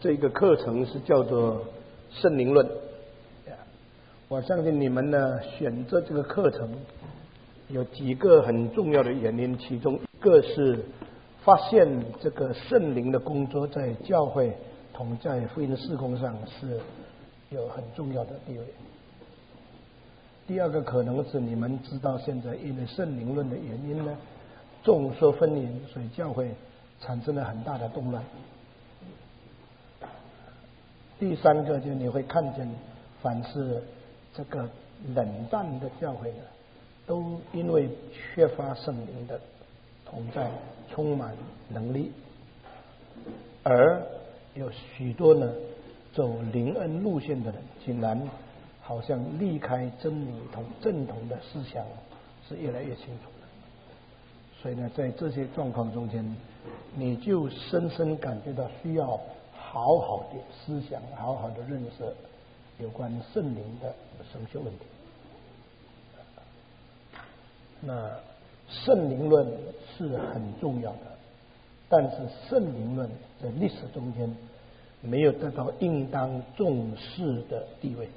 这个课程是叫做圣灵论。我相信你们呢选择这个课程有几个很重要的原因，其中一个是发现这个圣灵的工作在教会同在福音事工上是有很重要的地位。第二个可能是你们知道现在因为圣灵论的原因呢，众说纷纭，所以教会产生了很大的动乱。第三个就你会看见，凡是这个冷淡的教会呢，都因为缺乏圣灵的同在，充满能力，而有许多呢走灵恩路线的人，竟然好像离开真理同正统的思想是越来越清楚的。所以呢，在这些状况中间，你就深深感觉到需要好好的思想，好好的认识有关圣灵的神学问题。那圣灵论是很重要的，但是圣灵论在历史中间没有得到应当重视的地位。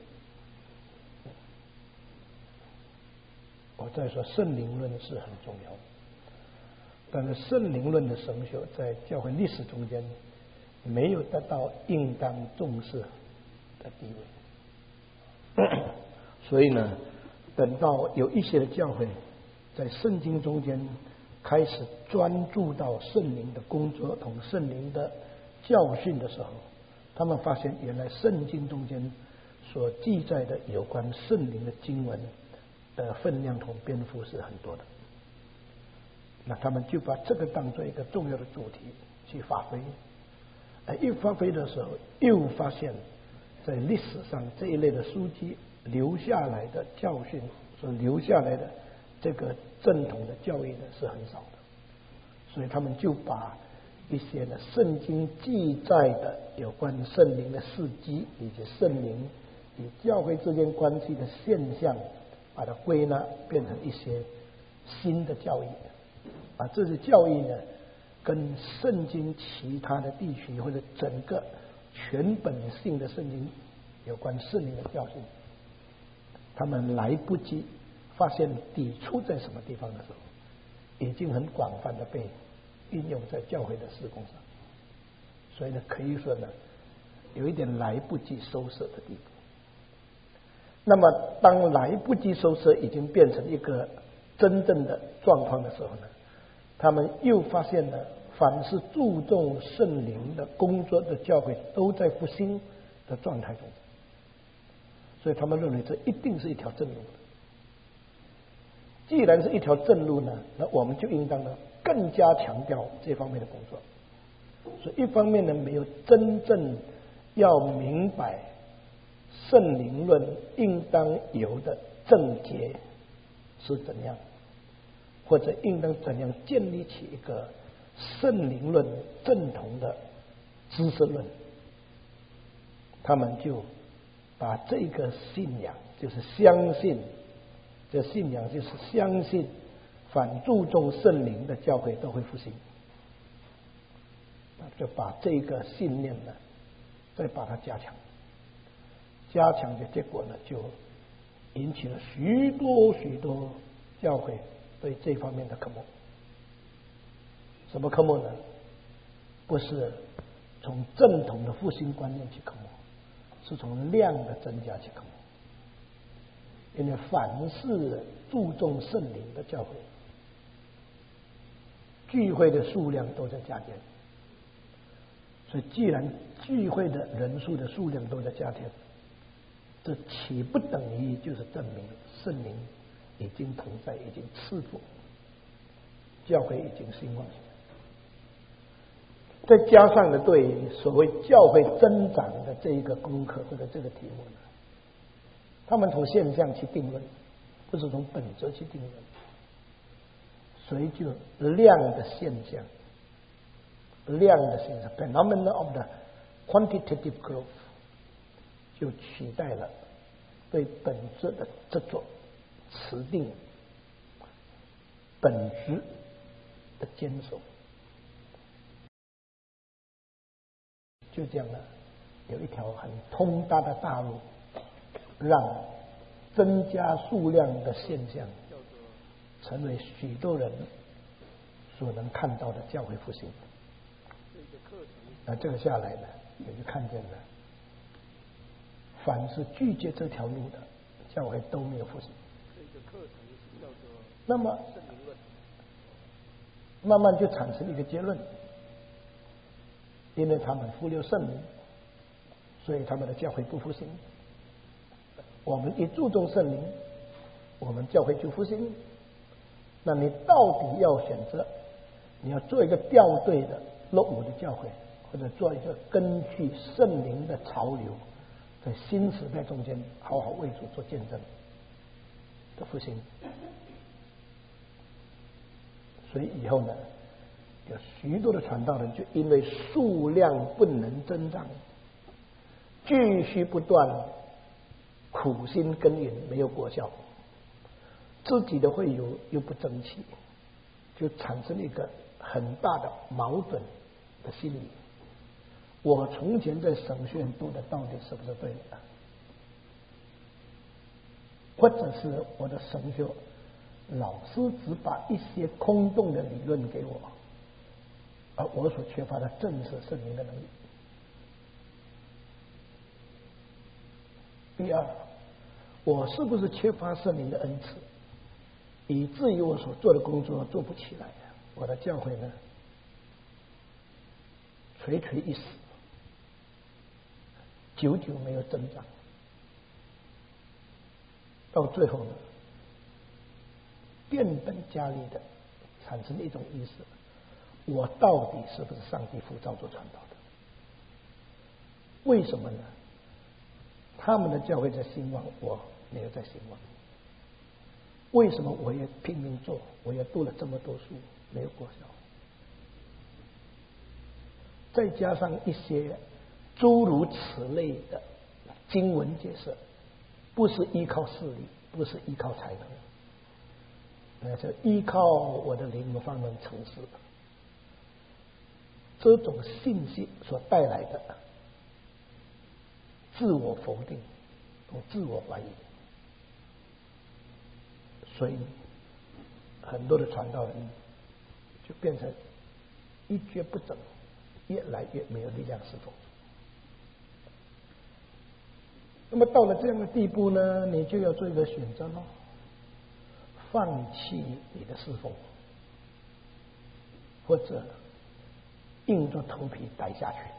我再说，圣灵论是很重要的，但是圣灵论的神学在教会历史中间没有得到应当重视的地位。所以呢，等到有一些的教会在圣经中间开始专注到圣灵的工作同圣灵的教训的时候，他们发现原来圣经中间所记载的有关圣灵的经文的分量同篇幅是很多的。那他们就把这个当作一个重要的主题去发挥。一发挥的时候，又发现在历史上这一类的书籍留下来的教训，所留下来的这个正统的教义呢是很少的，所以他们就把一些呢圣经记载的有关圣灵的事迹以及圣灵与教会之间关系的现象，把它归纳变成一些新的教义。这些教义呢跟圣经其他的地区或者整个全本性的圣经有关圣灵的教训，他们来不及发现抵触在什么地方的时候，已经很广泛的被运用在教会的事工上。所以呢，可以说呢，有一点来不及收拾的地步。那么当来不及收拾已经变成一个真正的状况的时候呢，他们又发现了凡是注重圣灵的工作的教会都在复兴的状态中，所以他们认为这一定是一条正路。既然是一条正路呢，那我们就应当呢更加强调这方面的工作。所以一方面呢，没有真正要明白圣灵论应当有的正解是怎样，或者应当怎样建立起一个圣灵论正统的知识论，他们就把这个信仰，就是相信，这信仰就是相信凡注重圣灵的教会都会复兴，就把这个信念呢再把它加强的结果呢，就引起了许多教会对这方面的科目。什么科目呢？不是从正统的复兴观念去科目，是从量的增加去科目。因为凡是注重圣灵的教会，聚会的数量都在加添。所以既然聚会的人数的数量都在加添，这岂不等于就是证明圣灵已经同在，已经赐福，教会已经兴旺起来。再加上呢，对所谓教会增长的这一个功课或者这个题目呢，他们从现象去定论，不是从本质去定论，所以就量的现象 （phenomena of the quantitative growth） 就取代了对本质的执着、持定、本质的坚守。就这样了， 有一条很通达的大路，让增加数量的现象成为许多人所能看到的教会复兴。那这个下来呢，也就看见了，凡是拒绝这条路的教会都没有复兴。那么慢慢就产生一个结论，因为他们忽略圣灵，所以他们的教会不复兴。我们一注重圣灵，我们教会就复兴。那你到底要选择，你要做一个掉队的落伍的教会，或者做一个根据圣灵的潮流，在新时代中间好好为主做见证的复兴。所以以后呢，有许多的传道人就因为数量不能增长，继续不断苦心耕耘，没有果效，自己的会友又不争气，就产生一个很大的矛盾的心理。我从前在神学院读的到底是不是对的？或者是我的神学老师只把一些空洞的理论给我，而我所缺乏的正是圣灵的能力。第二，我是不是缺乏圣灵的恩赐，以至于我所做的工作做不起来？我的教会呢，垂垂一死，久久没有增长，到最后呢，变本加厉的产生一种意识：我到底是不是上帝呼召做传道的？为什么呢？他们的教会在兴旺，我没有在兴旺。为什么我也拼命做，我也读了这么多书，没有果效？再加上一些诸如此类的经文解释，不是依靠势力，不是依靠才能，是依靠我的灵方能成事。这种信息所带来的自我否定和自我怀疑，所以很多的传道人就变成一蹶不振，越来越没有力量侍奉。那么到了这样的地步呢，你就要做一个选择咯，放弃你的侍奉，或者硬着头皮待下去。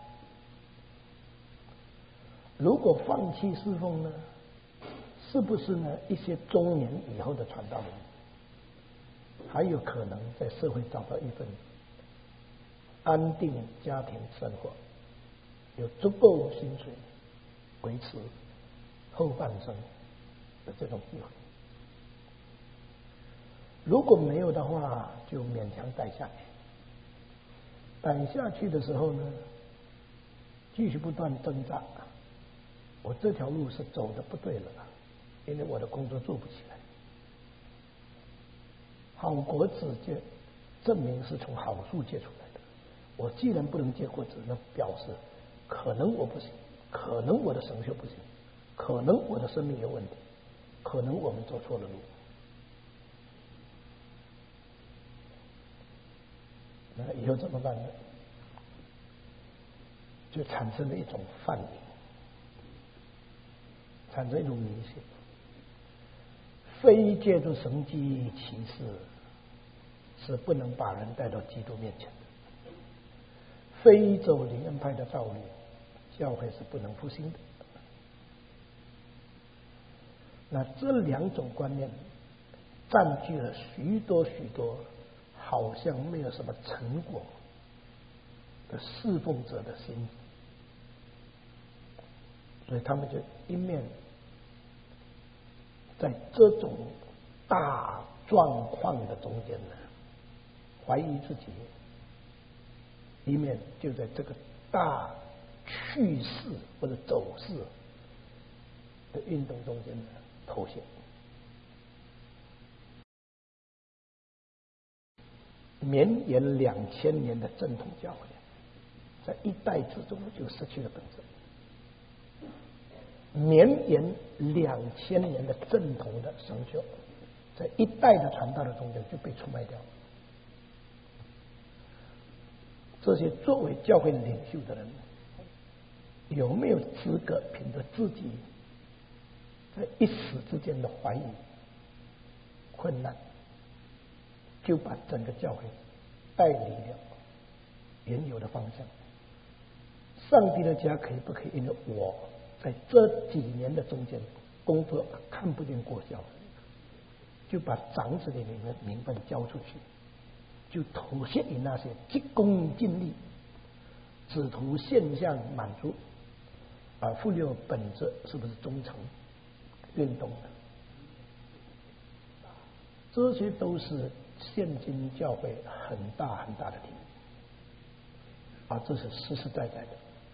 如果放弃侍奉呢，是不是呢？一些中年以后的传道人还有可能在社会找到一份安定家庭生活，有足够薪水维持后半生的这种机会？如果没有的话，就勉强待下去。待下去的时候呢，继续不断挣扎。我这条路是走的不对了，因为我的工作做不起来。好果子就证明是从好树结出来的。我既然不能结果子，那表示可能我不行，可能我的神学不行，可能我的生命有问题，可能我们走错了路。那以后怎么办呢？就产生了一种泛迷，产生一种迷信，非借助神迹奇事是不能把人带到基督面前的，非走灵恩派的道路，教会是不能复兴的。那这两种观念占据了许多好像没有什么成果的侍奉者的心，所以他们就一面在这种大状况的中间呢怀疑自己，一面就在这个大趋势或者走势的运动中间呢投降。绵延2000年的正统教会，在一代之中就失去了本质。 绵延2000年的正统的神学，在一代的传道的中间就被出卖掉。这些作为教会领袖的人，有没有资格凭着自己在一时之间的怀疑、困难，就把整个教会带离了原有的方向？上帝的家可以不可以因为我在这几年的中间工作看不见过效，就把长子的名分交出去，就妥协于那些急功近利、只图现象满足而忽略本质是不是忠诚运动的？这些都是现今教会很大很大的题目，这是实实在在的。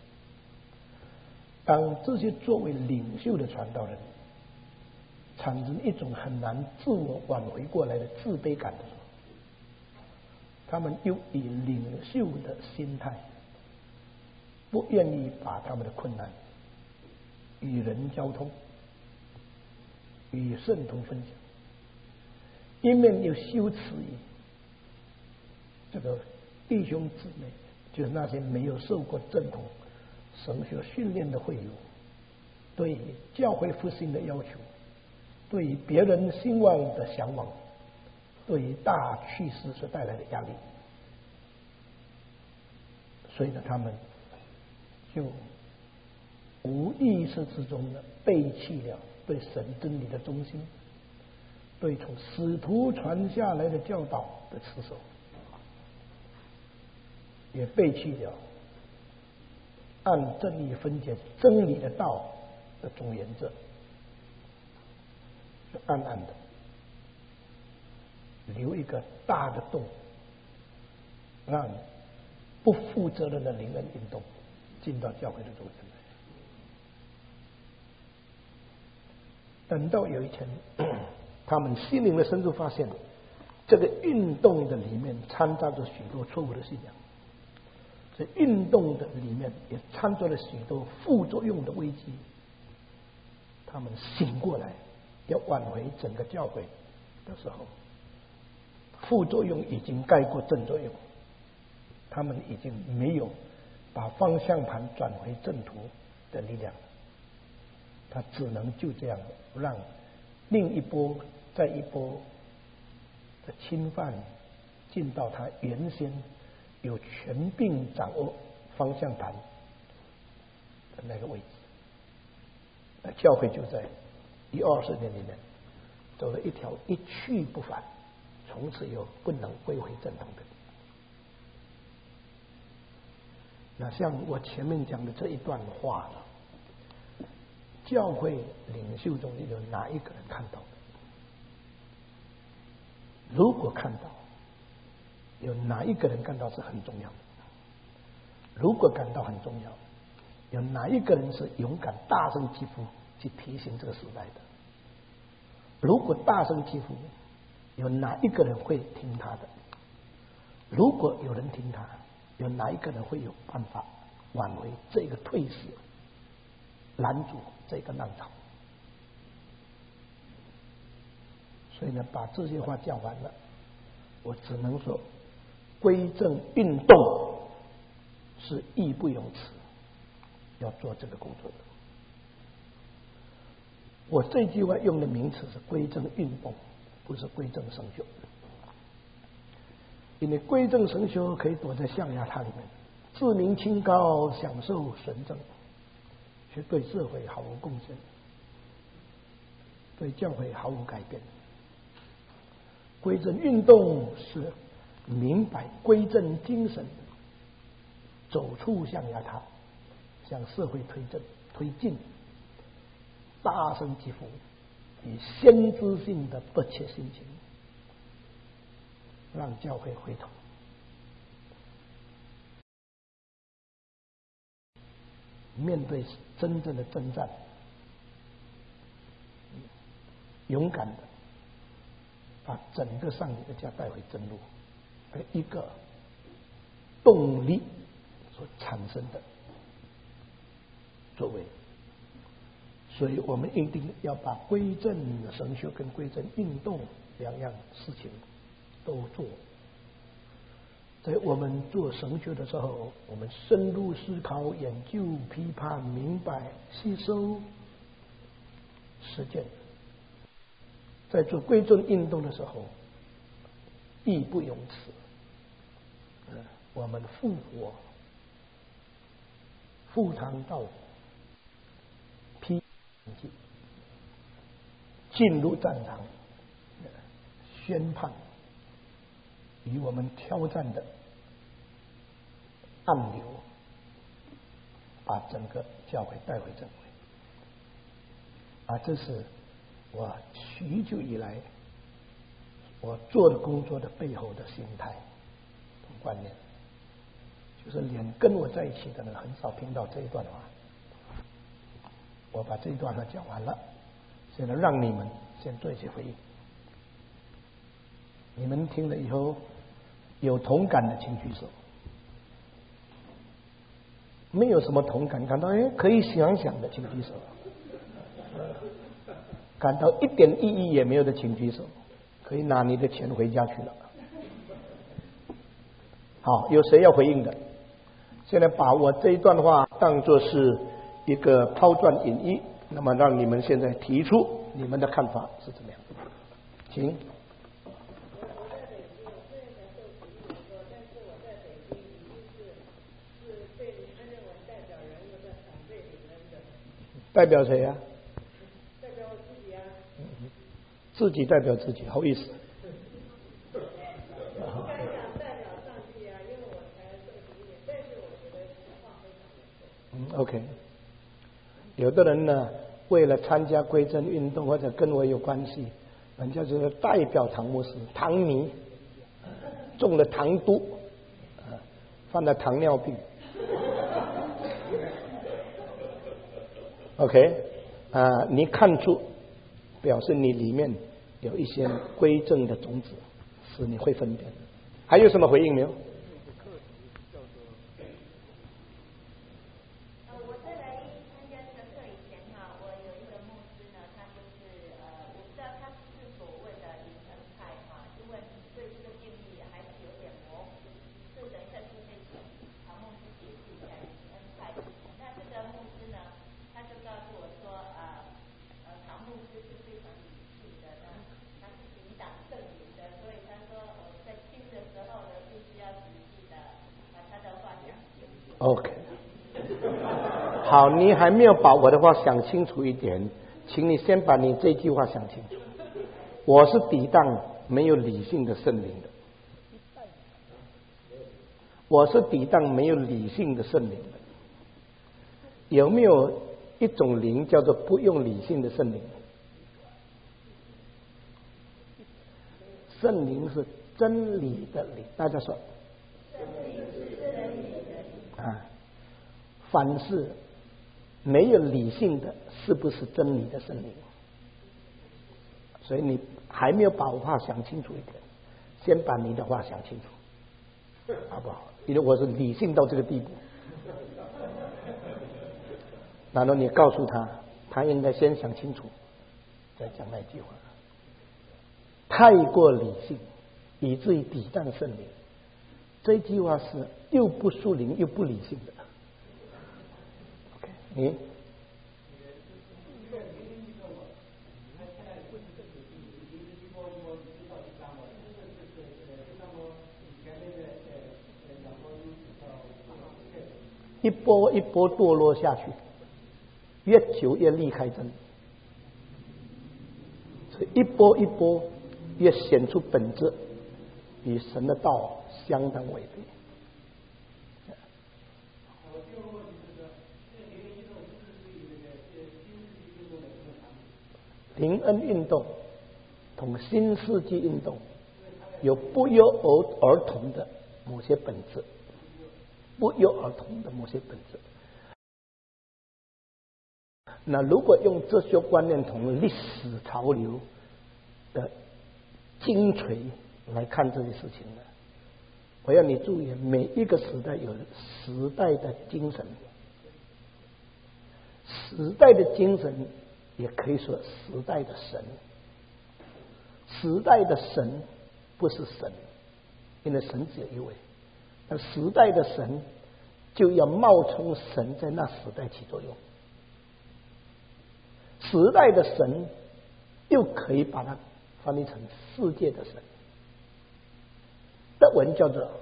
当这些作为领袖的传道人产生一种很难自我挽回过来的自卑感的时候，他们又以领袖的心态，不愿意把他们的困难与人交通，与圣徒分享，一面又羞耻于这个弟兄姊妹，就是那些没有受过正统神学训练的会友，对于教会复兴的要求，对于别人兴旺的向往，对于大趋势所带来的压力，所以呢，他们就无意识之中的背弃了对神真理的忠心，对从使徒传下来的教导的持守，也背弃了按正义分解真理的道的总原则，就暗暗的留一个大的洞，让不负责任的灵恩运动进到教会的中间来。等到有一天，他们心灵的深处发现，这个运动的里面掺杂着许多错误的信仰，这运动的里面也掺杂了许多副作用的危机。他们醒过来，要挽回整个教会的时候，副作用已经盖过正作用，他们已经没有把方向盘转回正途的力量，他只能就这样让另一波再一波的侵犯进到他原先有权柄掌握方向盘的那个位置。教会就在120年里面走了一条一去不返，从此又不能归回正统的。那像我前面讲的这一段话呢，教会领袖中有哪一个人看到的？如果看到，有哪一个人感到是很重要的？如果感到很重要，有哪一个人是勇敢大声疾呼去提醒这个时代的？如果大声疾呼，有哪一个人会听他的？如果有人听他，有哪一个人会有办法挽回这个退势，拦阻这个浪潮？所以呢，把这些话讲完了，我只能说，归正运动是义不容辞要做这个工作的。我这句话用的名词是归正运动，不是归正神修。因为归正神修可以躲在象牙塔里面，自命清高，享受纯正，却对社会毫无贡献，对教会毫无改变。归正运动是明白归正精神，走出象牙塔，向社会推进，大声疾呼，以先知性的迫切心情，让教会回头，面对真正的征战，勇敢的把整个上帝的家带回正路的一个动力所产生的作为。 所以我们一定要把归正神学跟归正运动两样事情都做。在我们做神学的时候，我们深入思考、研究、批判、明白、吸收、实践。在做归正运动的时候，义不容辞。我们复活、赴汤蹈火、披进入战场，宣判与我们挑战的暗流，把整个教会带回正轨。这是我许久以来我做的工作的背后的心态和观念，就是连跟我在一起的人很少听到这一段话。我把这一段话讲完了，现在让你们先做一些回应。你们听了以后有同感的请举手，没有什么同感，感到可以想想的请举手，感到一点意义也没有的请举手，可以拿你的钱回家去了。好，有谁要回应的？现在把我这一段话当作是一个抛砖引玉，那么让你们现在提出你们的看法是怎么样？请。代表谁呀？ 代表我自己啊。 自己代表自己，好意思。 代表上去啊，因为我才受洗1年，但是我觉得情况非常的 OK。有的人呢，为了参加归正运动或者跟我有关系，人家就是代表唐牧师，糖迷，中了糖毒，犯了糖尿病。OK， 你看出，表示你里面有一些归正的种子，是你会分辨的。还有什么回应没有？ 我在来参加这个课以前我有一个牧师呢，他就是我不知道他是所谓的灵恩派就问对这个定义还是有点模糊，所以等一下就会请唐牧师解释一下灵恩派。那这个牧师呢，他就告诉我说，唐牧师是非常理性的，他是抵挡圣灵的，所以他说我在听的时候呢，必须要仔细的把他的话讲清楚。 OK。好，你还没有把我的话想清楚一点，请你先把你这句话想清楚。我是抵挡没有理性的圣灵的，我是抵挡没有理性的圣灵的。有没有一种灵叫做不用理性的圣灵？圣灵是真理的灵，大家说。凡是没有理性的，是不是真理的圣灵？所以你还没有把我话想清楚一点，先把你的话想清楚，好不好？因为我是理性到这个地步。然后你告诉他，他应该先想清楚，再讲那句话。太过理性，以至于抵挡圣灵，这句话是又不属灵又不理性的。OK， 你。一波一波堕落下去，越久越离开真理，所以一波一波越显出本质与神的道相当违背。灵恩运动同新世纪运动有不约而同的某些本质，不约而同的某些本质。那如果用这些观念同历史潮流的精髓来看这些事情呢，我要你注意，每一个时代有时代的精神，时代的精神也可以说时代的神。时代的神不是神，因为神只有一位，但时代的神就要冒充神在那时代起作用。时代的神又可以把它翻译成世界的神，德文叫做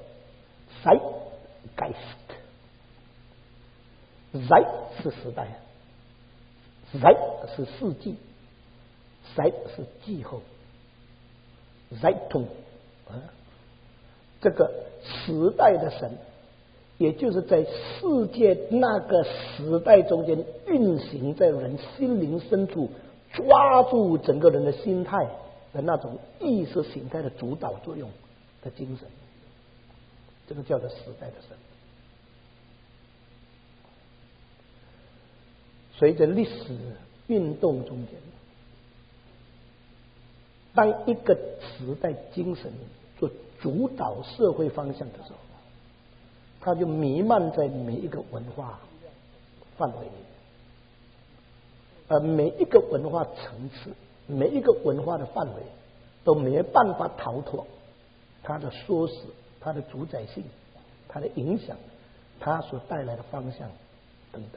Zeitgeist。Zeit 是时代，Zeit 是世纪，Zeit 是气候，Zeitung 这个时代的神，也就是在世界那个时代中间运行在人心灵深处，抓住整个人的心态的那种意识形态的主导作用的精神，这个叫做时代的神。随着历史运动中间，当一个时代精神做主导社会方向的时候，它就弥漫在每一个文化范围里，而每一个文化层次，每一个文化的范围都没办法逃脱它的缩死、它的主宰性、它的影响、它所带来的方向等等。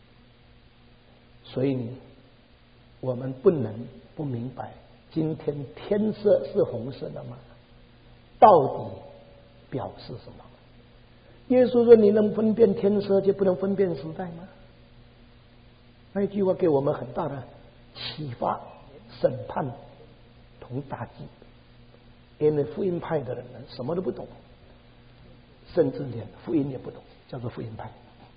所以我们不能不明白，今天天色是红色的吗？到底表示什么？耶稣说：“你能分辨天色，就不能分辨时代吗？”那一句话给我们很大的启发、审判同打击。因为福音派的人什么都不懂，甚至连福音也不懂，叫做福音派。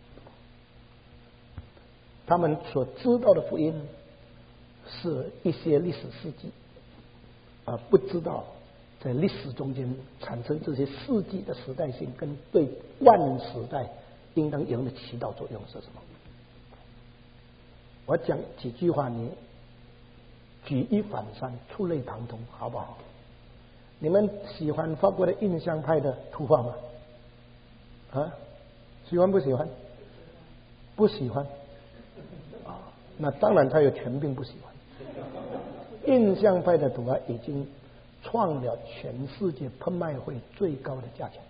他们所知道的福音是一些历史事迹，而不知道在历史中间产生这些世纪的时代性跟对万时代应当有的祈祷作用是什么。我讲几句话，你举一反三，触类旁通，好不好？你们喜欢法国的印象派的图画吗？啊，喜欢不喜欢？不喜欢啊，那当然他有权柄不喜欢。印象派的图画已经创了全世界拍卖会最高的价钱。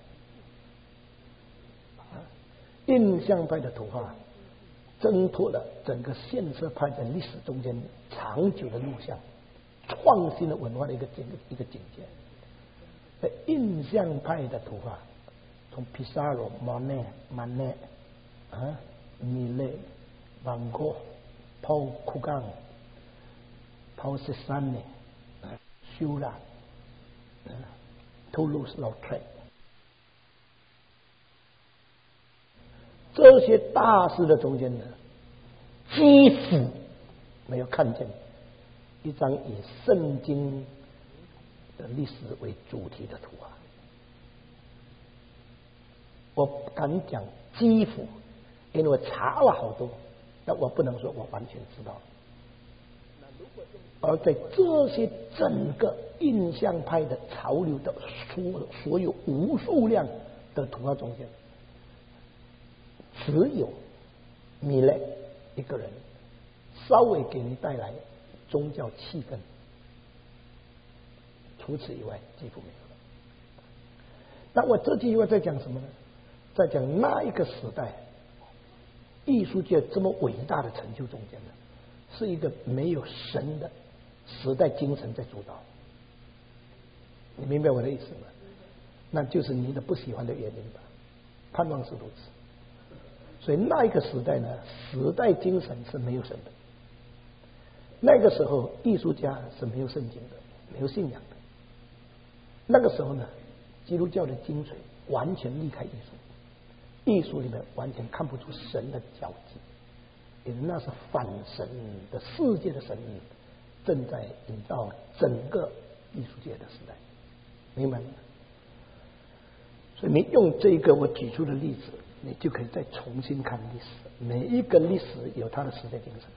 印象派的图画挣脱了整个现色派在历史中间长久的路向，创新的文化的一个境界。在印象派的图画，从皮萨罗、莫奈、曼奈、米勒、van Gogh、Paul Gauguin、Paul Cézanne、Seurat、Toulouse-Lautrec，这些大师的中间呢，几乎没有看见一张以圣经的历史为主题的图画。我敢讲几乎，因为我查了好多，但我不能说我完全知道。而在这些整个印象派的潮流的所有无数量的图画中间，只有米勒一个人稍微给你带来宗教气氛，除此以外几乎没有了。那我这句话在讲什么呢？在讲那一个时代艺术界这么伟大的成就中间呢，是一个没有神的时代精神在主导。你明白我的意思吗？那就是你的不喜欢的原因吧，盼望是如此。所以那一个时代呢，时代精神是没有神的。那个时候艺术家是没有圣经的，没有信仰的。那个时候呢，基督教的精髓完全离开艺术，艺术里面完全看不出神的脚迹，因为那是反神的世界的神正在引导整个艺术界的时代，明白吗？所以你用这个我举出的例子，你就可以再重新看历史，每一个历史有它的时代精神。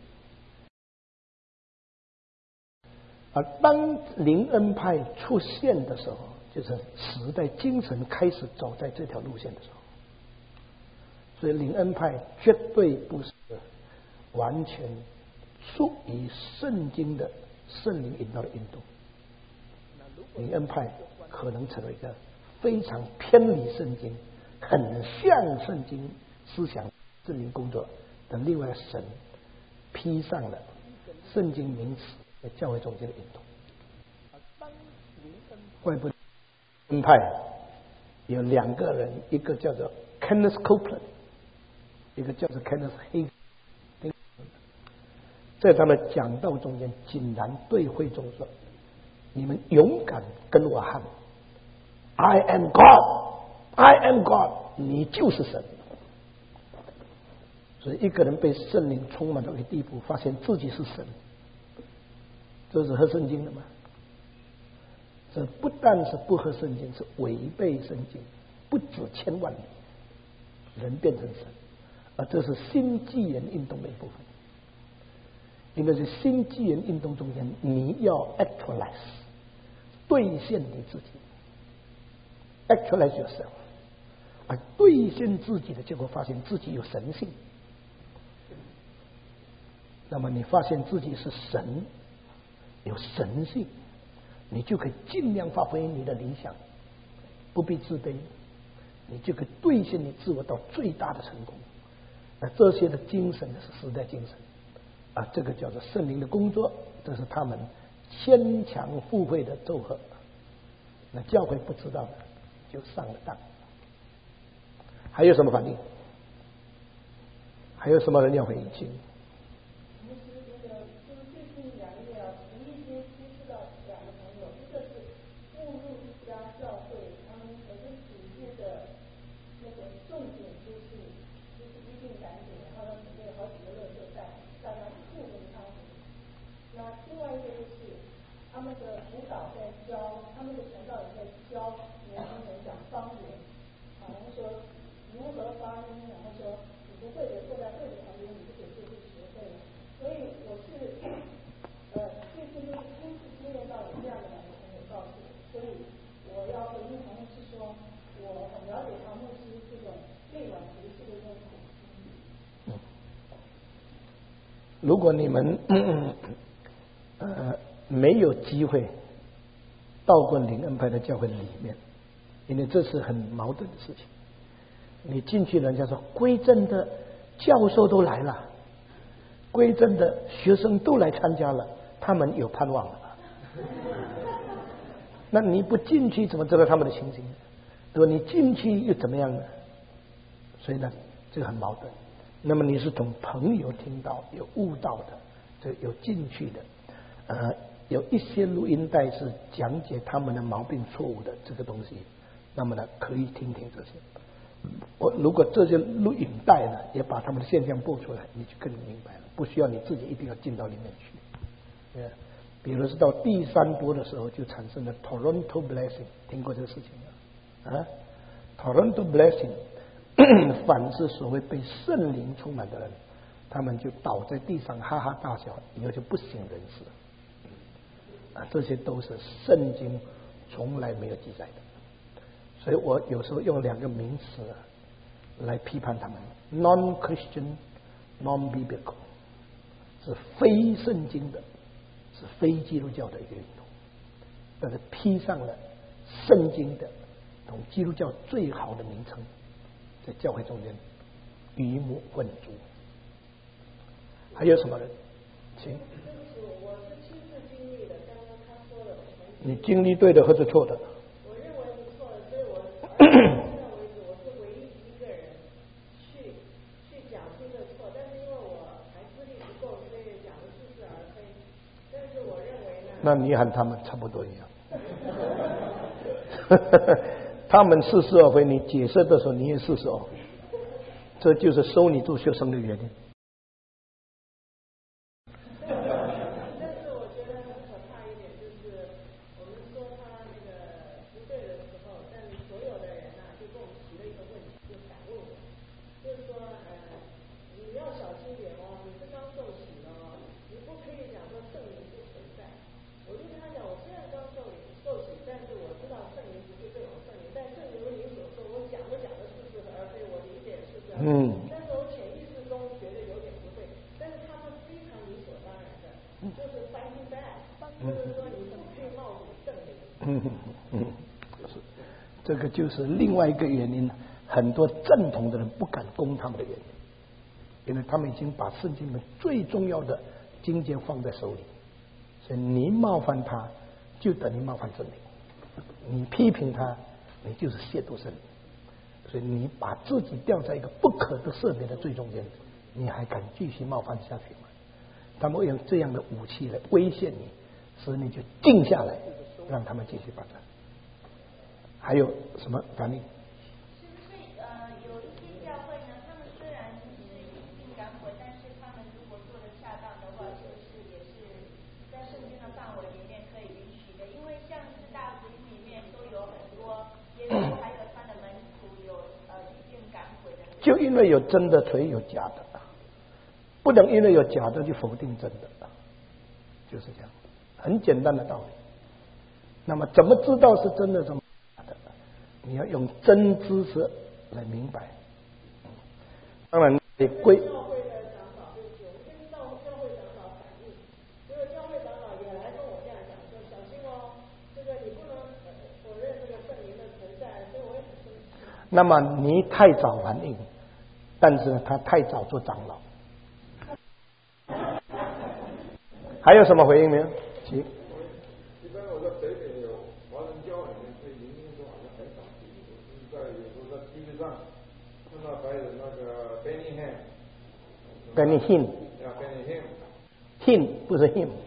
而当灵恩派出现的时候，就是时代精神开始走在这条路线的时候。所以灵恩派绝对不是完全属于圣经的圣灵引导的运动。灵恩派可能成为一个非常偏离圣经、很像圣经思想、圣灵工作的另外神披上了圣经名词在教会中间的运动。怪不得灵恩派有2个人，一个叫做 Kenneth Copeland， 一个叫做 Kenneth Hagin， 在他们讲道中间竟然对会众说：“你们勇敢跟我喊 I am God， I am God， 你就是神。”所以一个人被圣灵充满到一个地步，发现自己是神，这是合圣经的吗？这不但是不合圣经，是违背圣经，不止千万里人变成神，而这是新纪元运动的一部分。因为在新纪元运动中间，你要 actualize 兑现你自己 ，actualize yourself， 而兑现自己的结果，发现自己有神性。那么你发现自己是神，有神性，你就可以尽量发挥你的理想，不必自卑，你就可以兑现你自我到最大的成功。那这些的精神是时代精神啊，这个叫做圣灵的工作，这是他们牵强附会的奏合。那教会不知道的就上了当。还有什么反应？还有什么人要回应？如果你们没有机会到过灵恩派的教会里面，因为这是很矛盾的事情。你进去，人家说归正的教授都来了，归正的学生都来参加了，他们有盼望了。那你不进去怎么知道他们的情形？对吧？你进去又怎么样呢？所以呢，这个很矛盾。那么你是从朋友听到有悟到的，这有进去的，有一些录音带是讲解他们的毛病错误的这个东西，那么呢可以听听这些。如果这些录影带呢也把他们的现象播出来，你就更明白了，不需要你自己一定要进到里面去。比如是到第3波的时候就产生了 Toronto Blessing， 听过这个事情吗？Toronto Blessing。凡是所谓被圣灵充满的人，他们就倒在地上哈哈大笑，以后就不省人事这些都是圣经从来没有记载的。所以我有时候用2个名词来批判他们 ：non-Christian, non-biblical， 是非圣经的，是非基督教的一个运动，但是披上了圣经的同基督教最好的名称。在教会中间鱼目混珠。还有什么人？请。 我是亲自经历的，刚刚他说的。 你经历对的或者错的？ 我认为是错的，所以我到现在为止我是唯一一个人去讲这个错，但是因为我还资历不够，所以讲的似是而非。但是我认为呢。 那你和他们差不多一样。他们似是而非，你解释的时候你也似是而非，这就是收你做学生的原因。 但是我觉得很可怕一点，就是我们说他那个不对的时候，但是所有的人呢就跟我们提了一个问题，就反问我，就是说你要小心点哦，你是刚受洗的哦，你不可以讲说圣灵不存在。我就跟他讲，我虽然刚受洗，但是我知道圣灵不是这种圣灵，但正如你所说，我讲的似是而非，我理解是这样。但是我潜意识中觉得就是说你不可以冒充圣灵。 是，这个就是另外一个原因，很多正统的人不敢攻他们的原因，因为他们已经把圣经里面最重要的经节放在手里，所以你冒犯他，就等于冒犯圣灵；你批评他，你就是亵渎圣灵。所以你把自己吊在一个不可得赦免的罪中间，你还敢继续冒犯下去吗？他们会用这样的武器来威胁你，使你就静下来，让他们继续发展。还有什么反应？ 是不是有一些教会呢？他们虽然是引进赶鬼，但是他们如果做的恰当的话，是不是也是在圣经的范围里面可以允许的？因为像是大福音里面都有很多耶稣还有他的门徒有引进赶鬼的。 就因为有真的，所以有假的，不能因为有假的就否定真的，就是这样，很简单的道理。那么怎么知道是真的，什么假的？你要用真知识来明白。当然，得归。 教会的长老就是我跟教会长老反映，结果教会长老也来跟我这样讲，说小心哦，这个你不能否认这个圣灵的存在，所以我也很生气。 那么你太早反应，但是他太早做长老。还有什么回应没有？请。 一般我在北美有华人教里面对灵性都好像很少提，就是在有时候在 TV 上看到白人那个 Benny Hinn， 呀 Benny Hinn， Hinn 不是 him。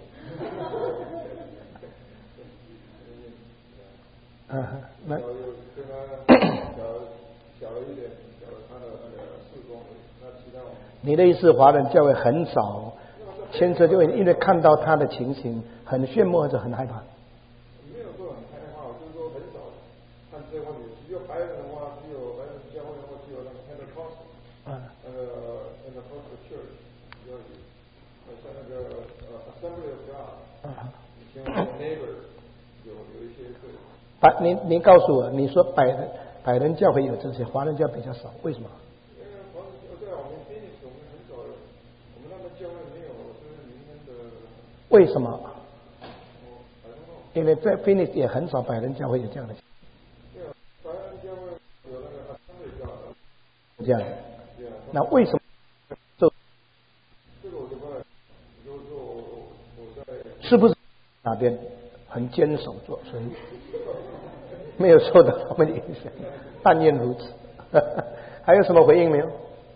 那小跟他小一点，小他的那个事工，那其他我们。 你的意思，华人教会很少牵扯，就因为看到他的情形很炫目或者很害怕。 没有说很害怕，就是说很少看这方面。只有白人的话，只有白人教会的话，只有那个 Pentecostal， 那个 Pentecostal Church， 比较有，像那个Assembly of God， 以前我们 Neighbor 有一些对。 你告诉我，你说百人教会有这些，华人教比较少，为什么？ 因为华人教在我们 Phoenix 我们很少，我们那个教会没有就是明天的。 为什么？因为在 Phoenix 也很少百人教会有这样的。 对啊，白人教会有那个 Assembly of God。 这样。那为什么？ 这个我就不太，就是说我在。 是不是哪边很坚守做，所以没有受到他们的影响？但愿如此。还有什么回应没有？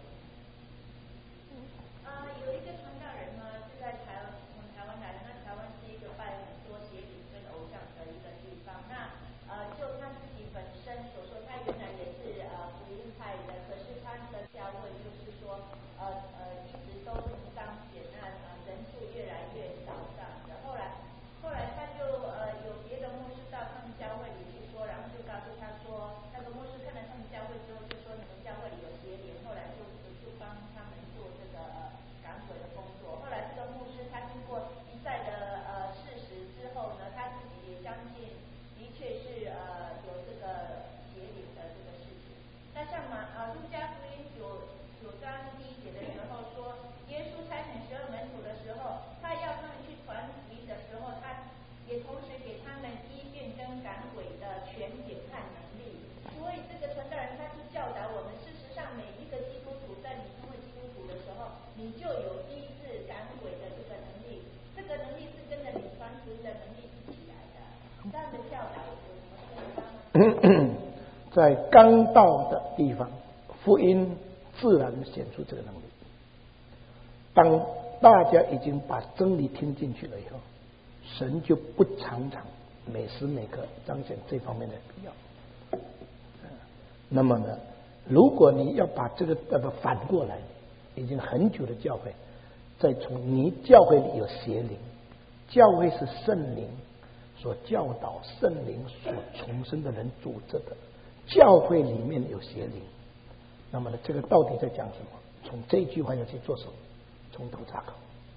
有一个传道人呢，是在从台湾来的。那台湾是一个拜很多邪灵跟偶像的一个地方。那就他自己本身所说，他原来也是福音派的，可是他的教会就是说一直都不彰显，那人数越来越少这样的。后来他就有别的牧师到他们教会里去说，然后就告诉他说，那个牧师看了他们教会之后就说你们教会里有邪灵，后来就帮他们做这个赶鬼的工作。后来这个牧师他经过一再的事实之后呢，他自己也相信的确是有这个邪灵的这个事情。那像路加福音9章1节的时候说，耶稣差遣12门徒的时候，他要他们去传福音的时候，他也同时给他们医病跟赶鬼的权柄和能力。所以这个传道人他是教导我们，事实上每一个基督徒在你成为基督徒的时候，你就有医治赶鬼的这个能力，这个能力是跟着你传福音的能力一起来的。这样的教导有什么偏差吗？ 在刚到的地方，福音自然显出这个能力。当大家已经把真理听进去了以后，神就不常常每时每刻彰显这方面的必要。那么呢，如果你要把这个反过来，已经很久的教会，再从你教会里有邪灵，教会是圣灵所教导、圣灵所重生的人组织的，教会里面有邪灵，那么呢，这个到底在讲什么？从这句话要去做什么？从头查考。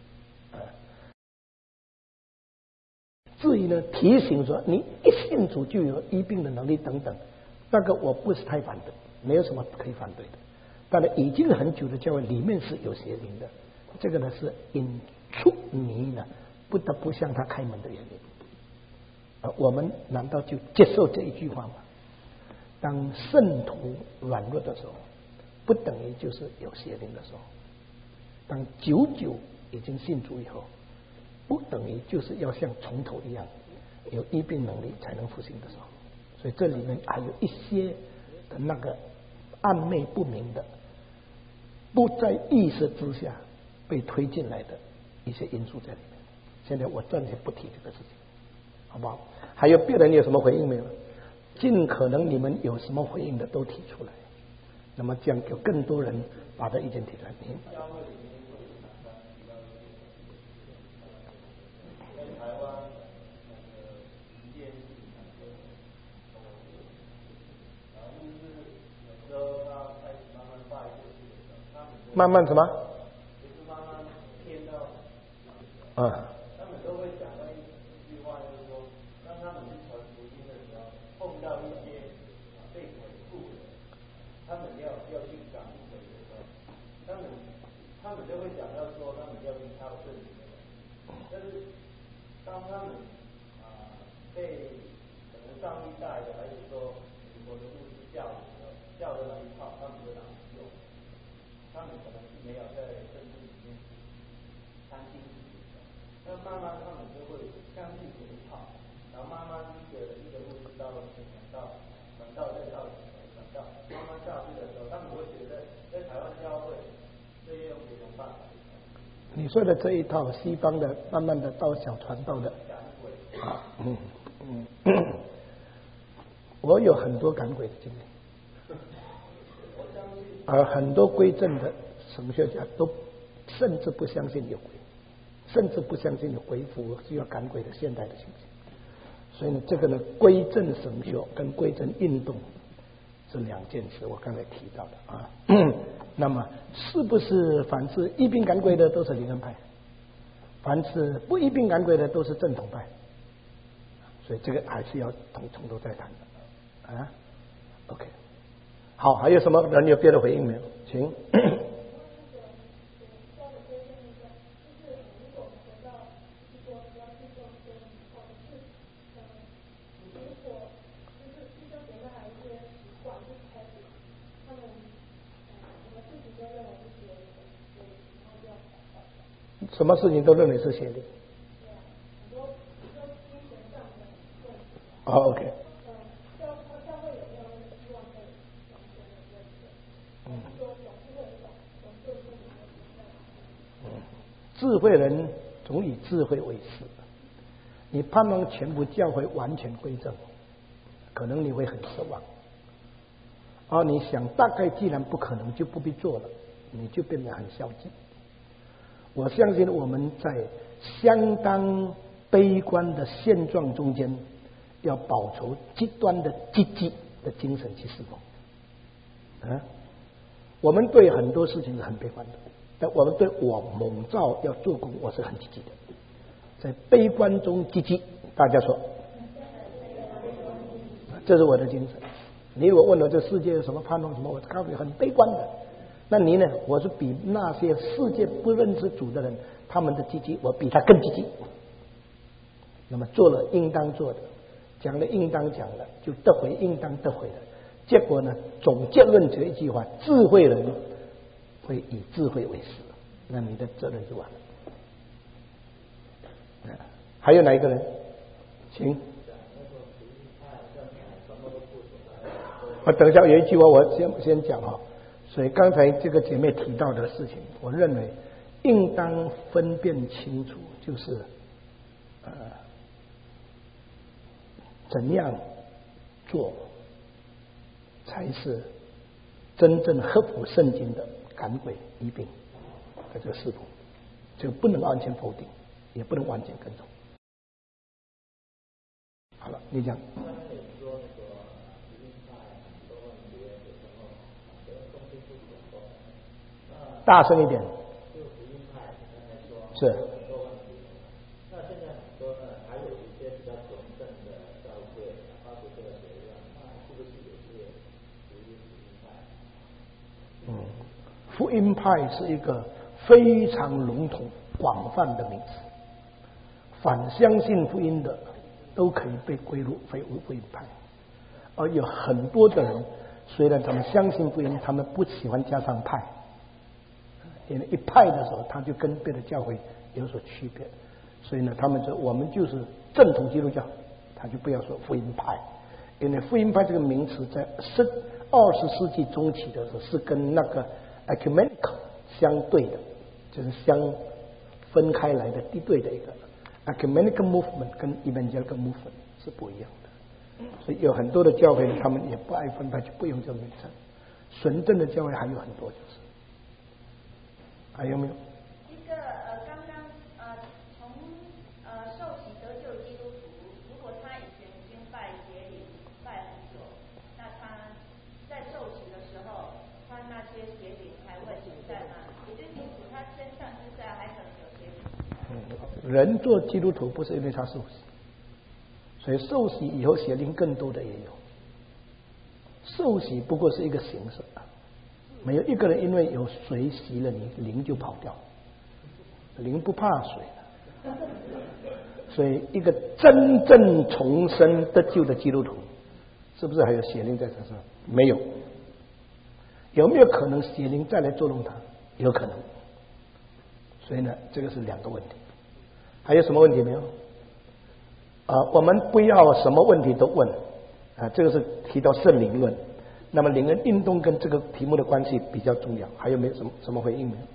至于呢，提醒说你一信主就有医病的能力等等，那个我不是太反对，没有什么可以反对的。但是已经很久的教会里面是有邪灵的，这个呢是引出你呢不得不向他开门的原因。我们难道就接受这一句话吗？当圣徒软弱的时候，不等于就是有邪灵的时候；当久已经信主以后，不等于就是要像从头一样有医病能力才能复兴的时候。所以这里面还有一些的那个暧昧不明的，不在意识之下被推进来的一些因素在里面。现在我暂且不提这个事情，好不好？还有别人有什么回应没有？尽可能你们有什么回应的都提出来，那么这样有更多人把这意见提出来。慢慢什么？ 他们都会讲到一句话，就是说，当他们去传福音的时候，碰到一些被鬼附的，他们要去赶鬼的时候，他们就会讲到说，他们要去靠圣灵。但是当他们被可能上一代的，还是说美国的牧师教的时候，教的那一套，他们就拿去用。他们可能是没有在圣经里面参清楚的，那慢慢他们就会相信这一套，然后慢慢一个牧师到传道再到传道，慢慢下去的时候，他们会觉得在台湾教会这用别种办法。 你说的这一套西方的慢慢的到小传道的我有很多赶鬼的经历，而很多归正的神学家都甚至不相信有鬼，甚至不相信有鬼符需要赶鬼的现代的情形。所以呢，这个呢，归正神学跟归正运动是两件事，我刚才提到的那么是不是凡是一并赶鬼的都是灵恩派，凡是不一并赶鬼的都是正统派？所以这个还是要从头再谈的OK， 好，还有什么人有别的回应没有？请。什么事情都认为是邪灵？OK。智慧人总以智慧为师，你盼望全部教会完全归正，可能你会很失望。你想大概既然不可能，就不必做了，你就变得很消极。我相信我们在相当悲观的现状中间，要保持极端的积极的精神去侍奉。我们对很多事情是很悲观的，但我们对我蒙召要做工，我是很积极的。在悲观中积极，大家说，这是我的精神。你如果问我这世界有什么盼望什么，我告诉你很悲观的。那你呢？我是比那些世界不认识主的人，他们的积极，我比他更积极。那么做了应当做的，讲了应当讲的，就得回应当得回的。结果呢，总结论这一句话：智慧人会以智慧为师。那你的责任就完了。还有哪一个人？请。我等一下有一句话，我先讲哈。所以刚才这个姐妹提到的事情，我认为应当分辨清楚，就是怎样做才是真正合乎圣经的赶鬼医病的这个事奉，这个不能完全否定，也不能完全跟从。好了，你讲。大声一点。是。 那现在很多呢，还有一些比较纯正的教会，包括这个学院，那是不是也是属于福音派？ 福音派是一个非常笼统、广泛的名词。 反相信福音的都可以被归入福音派，而有很多的人虽然他们相信福音，他们不喜欢加上派，因为一派的时候他就跟别的教会有所区别，所以呢他们说我们就是正统基督教，他就不要说福音派，因为福音派这个名词在20世纪中期的时候是跟那个 ecumenical 相对的，就是相分开来的敌对的一个 ecumenical movement 跟 evangelical movement 是不一样的，所以有很多的教会他们也不爱分派，就不用这个名称。纯正的教会还有很多，就是还有没有？ 一个刚刚从受洗得救基督徒，如果他以前已经拜邪灵拜很久，那他在受洗的时候，他那些邪灵还会存在吗？也就清楚他身上之下还可能有邪灵。 人做基督徒不是因为他受洗，所以受洗以后邪灵更多的也有。受洗不过是一个形式，没有一个人因为有水洗了你，灵就跑掉，灵不怕水的。所以一个真正重生得救的基督徒，是不是还有邪灵在身上？没有。有没有可能邪灵再来捉弄他？有可能。所以呢，这个是两个问题。还有什么问题没有？我们不要什么问题都问这个是提到圣灵论。那么灵恩运动跟这个题目的关系比较重要。还有没有什么回应没有？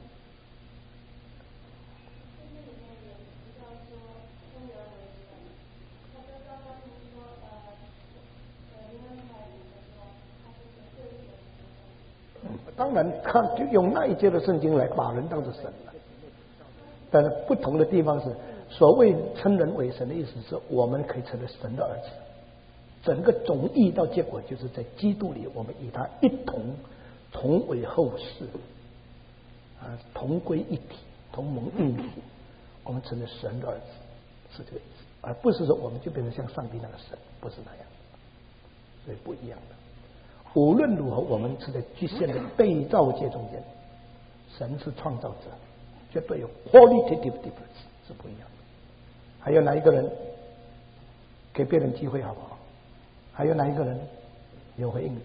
当然他就用那一节的圣经来把人当作神了，但是不同的地方是，所谓称人为神的意思是我们可以成为神的儿子，整个总意到结果就是在基督里我们与他一同为后世同归一体，同盟一体，我们成为神的儿子，是这个意思，而不是说我们就变成像上帝那个神，不是那样，所以不一样的。无论如何，我们是在局限的被造界中间，神是创造者，绝对有 qualitative difference 是不一样的。还有哪一个人给别人机会好不好？还有哪一个人有回应的？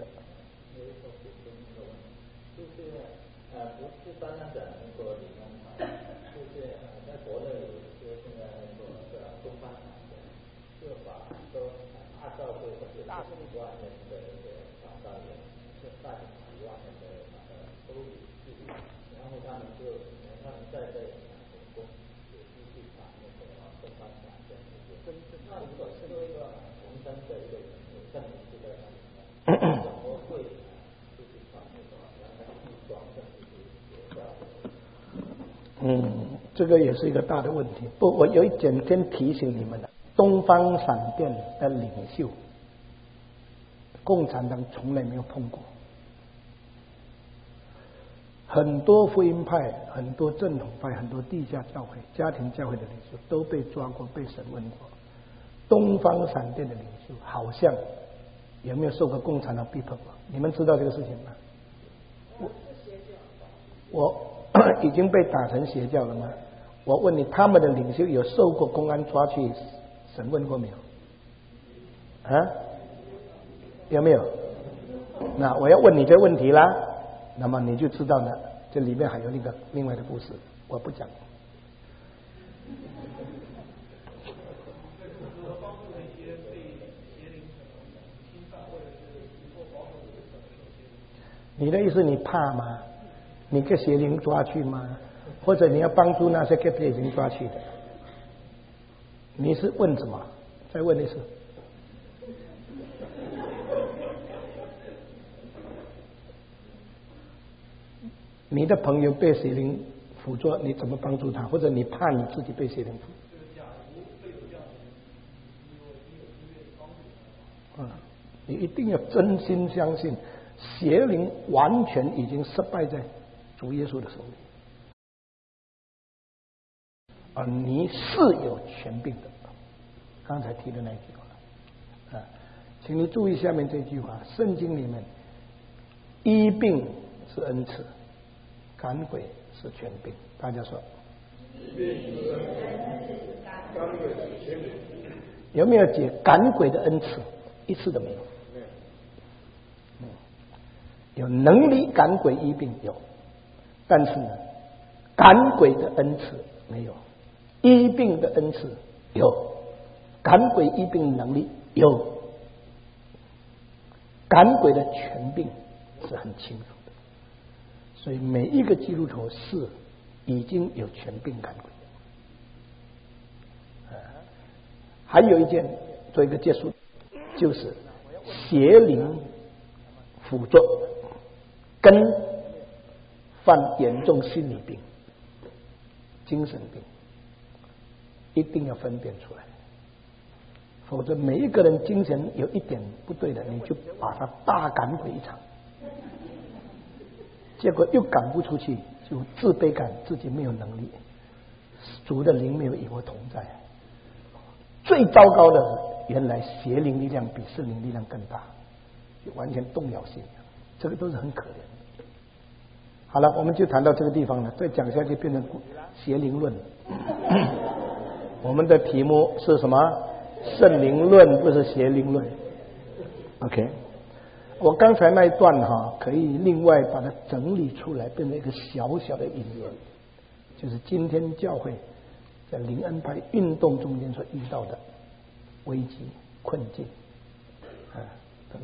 就是不是单单讲那个灵恩派，就是在国内有一些现在那个东方产业，就把说大教会或者大1万人的一个传道人，是带1万人的收入记录，然后他们在这里成功，也继续把那个东方产业这些。那如果是一个重生的一个圣灵是在那里面，怎么会就是把那个原来异端甚至是邪教？ 这个也是一个大的问题。不，我有一点先提醒你们的，东方闪电的领袖，共产党从来没有碰过。很多福音派、很多正统派、很多地下教会、家庭教会的领袖都被抓过、被审问过。东方闪电的领袖好像有没有受过共产党逼迫过？你们知道这个事情吗？我已经被打成邪教了吗？我问你，他们的领袖有受过公安抓去审问过没有？有没有？那我要问你这个问题啦，那么你就知道了，这里面还有另外的故事，我不讲。你的意思你怕吗？你给邪灵抓去吗？或者你要帮助那些给邪灵抓去的？你是问什么？再问一次。你的朋友被邪灵附着，你怎么帮助他？或者你怕你自己被邪灵附？你一定要真心相信，邪灵完全已经失败在主耶稣的手里，而你是有权柄的。刚才提的那句话请你注意下面这句话，圣经里面医病是恩赐，赶鬼是权柄。大家说， 赶鬼有没有解赶鬼的恩赐？一次都没有。有能力赶鬼医病有，但是呢，赶鬼的恩赐没有，医病的恩赐有，赶鬼医病能力有，赶鬼的权柄是很清楚的。所以每一个基督徒是已经有权柄赶鬼。还有一件做一个结束，就是邪灵辅助跟犯严重心理病、精神病，一定要分辨出来，否则每一个人精神有一点不对的，你就把他大赶鬼一场，结果又赶不出去，就自卑感，自己没有能力，主的灵没有与我同在。最糟糕的，原来邪灵力量比圣灵力量更大，就完全动摇信仰，这个都是很可怜的。好了，我们就谈到这个地方了，再讲下去变成邪灵论了。我们的题目是什么？圣灵论，不是邪灵论。OK， 我刚才那一段可以另外把它整理出来，变成一个小小的引言，就是今天教会在灵恩派运动中间所遇到的危机、困境等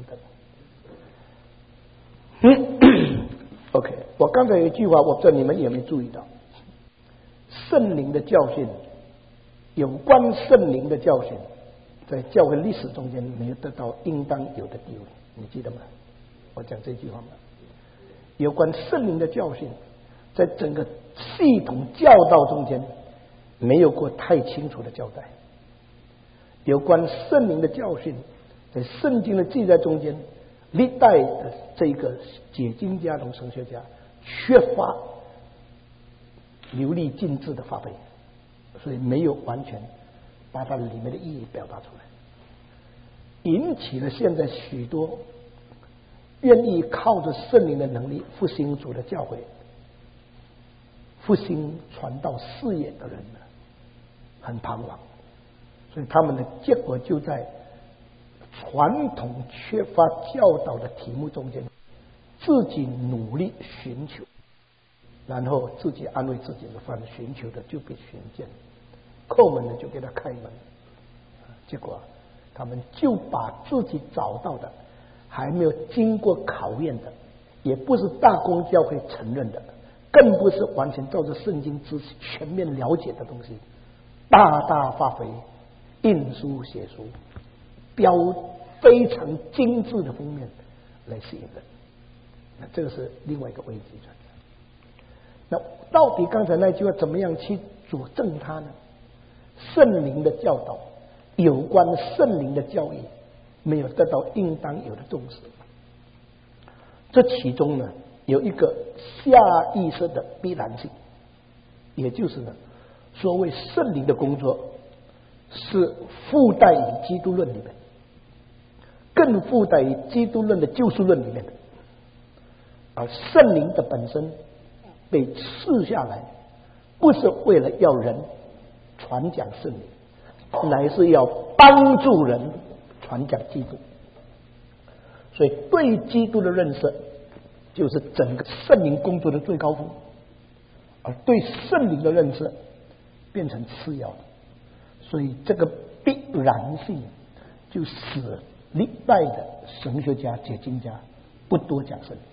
等。OK， 我刚才有一句话，我不知道你们有没有注意到，圣灵的教训，有关圣灵的教训，在教会历史中间没有得到应当有的地位，你记得吗？我讲这句话吗？有关圣灵的教训，在整个系统教导中间没有过太清楚的交代。有关圣灵的教训，在圣经的记载中间，历代的这个解经家同神学家缺乏流利尽致的发挥，所以没有完全把它里面的意义表达出来，引起了现在许多愿意靠着圣灵的能力复兴主的教会、复兴传道事业的人呢，很彷徨。所以他们的结果就在传统缺乏教导的题目中间，自己努力寻求，然后自己安慰自己的，反正寻求的就被寻见，叩门的就给他开门，结果他们就把自己找到的还没有经过考验的，也不是大公教会承认的，更不是完全照着圣经知识全面了解的东西，大大发挥，印书写书，标非常精致的封面来吸引人，那这个是另外一个危机存在。那到底刚才那句话怎么样去佐证它呢？圣灵的教导，有关圣灵的教义没有得到应当有的重视，这其中呢有一个下意识的必然性，也就是呢，所谓圣灵的工作是附带于基督论里面，更附带于基督论的救赎论里面的，而圣灵的本身被赐下来，不是为了要人传讲圣灵，乃是要帮助人传讲基督。所以对基督的认识就是整个圣灵工作的最高峰，而对圣灵的认识变成次要的。所以这个必然性就使历代的神学家、解经家不多讲圣灵，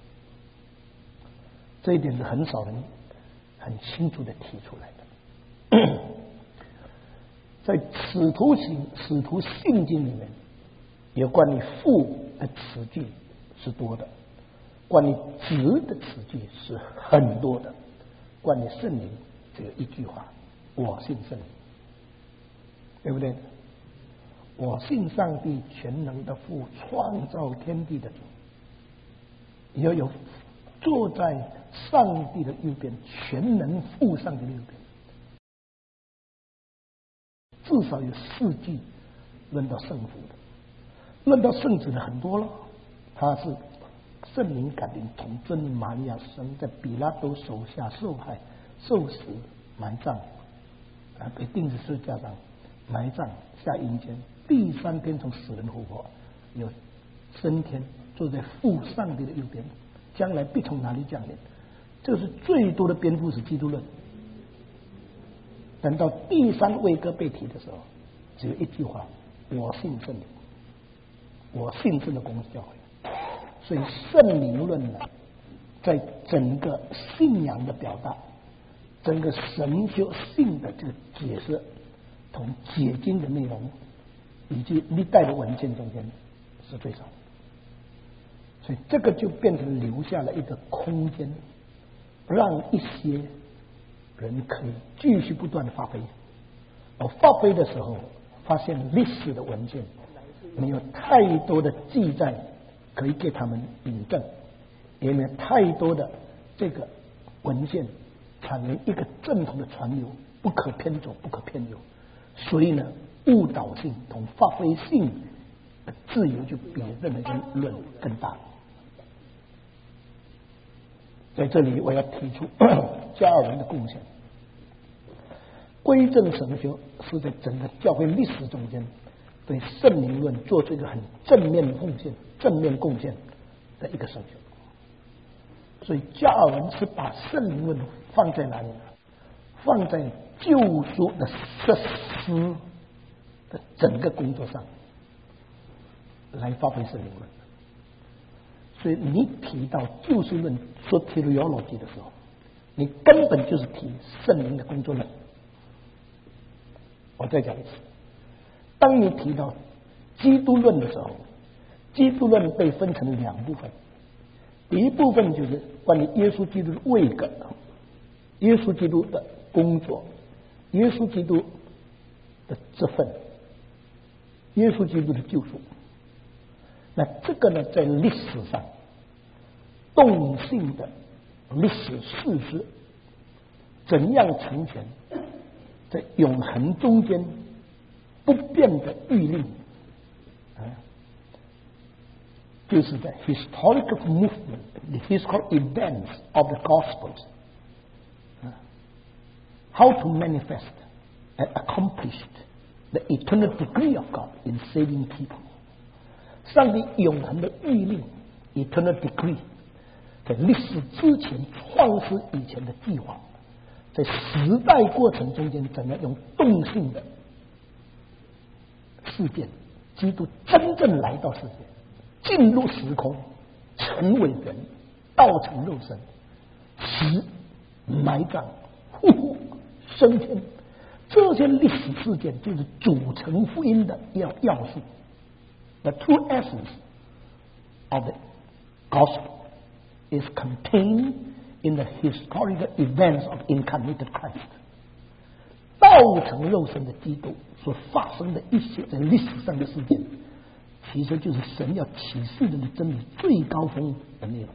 这一点是很少人很清楚的提出来的。在使徒信经里面，有关于父的词句是多的，关于子的词句是很多的，关于圣灵只有一句话：我信圣灵，对不对？我信上帝全能的父，创造天地的主，也有坐在上帝的右边，全能父上帝的右边。至少有4句论到圣父的，论到圣子的很多了。他是圣灵感灵童真玛利亚生，在比拉多手下受害、受死、埋葬，被钉在十字架上， 埋葬下阴间，第三天从死人复活，有升天，坐在父上帝的右边，将来必从哪里降临？这是最多的篇幅是基督论。等到第三位格被提的时候，只有一句话：我信圣灵，我信圣的公教会。所以圣灵论呢，在整个信仰的表达，整个神学性的这个解释，同解经的内容，以及历代的文件中间是最少的。所以这个就变成留下了一个空间，让一些人可以继续不断的发挥。而发挥的时候，发现历史的文件没有太多的记载可以给他们引证，也没有太多的这个文件产生一个正统的传流，不可偏左，不可偏右。所以呢，误导性同发挥性的自由就比任何一个论更大。在这里我要提出加尔文的贡献。归正神学是在整个教会历史中间对圣灵论做出一个很正面贡献的一个神学。所以加尔文是把圣灵论放在哪里呢？放在救赎的实施的整个工作上来发挥圣灵论。所以你提到救赎论说 teleology 的时候，你根本就是提圣灵的工作论。我再讲一次，当你提到基督论的时候，基督论被分成两部分，第一部分就是关于耶稣基督的位格，耶稣基督的工作，耶稣基督的职分，耶稣基督的救赎。那这个呢，在历史上动性的历史事实怎样成全，在永恒中间不变的预令，就是在 historical movement, the historical events of the Gospels, how to manifest and accomplish the eternal degree of God in saving people. 上帝永恒的预令 eternal degree 在历史之前创世以前的计划，在时代过程中间怎样用动性的事件，基督真正来到世界，进入时空，成为人，道成肉身，死埋葬复活升天，这些历史事件就是组成福音的要素。The true essence of the gospel is contained in the historical events of incarnated Christ. 道成肉身的基督所发生的一些在历史上的事件，其实就是神要启示的真理最高峰的内容。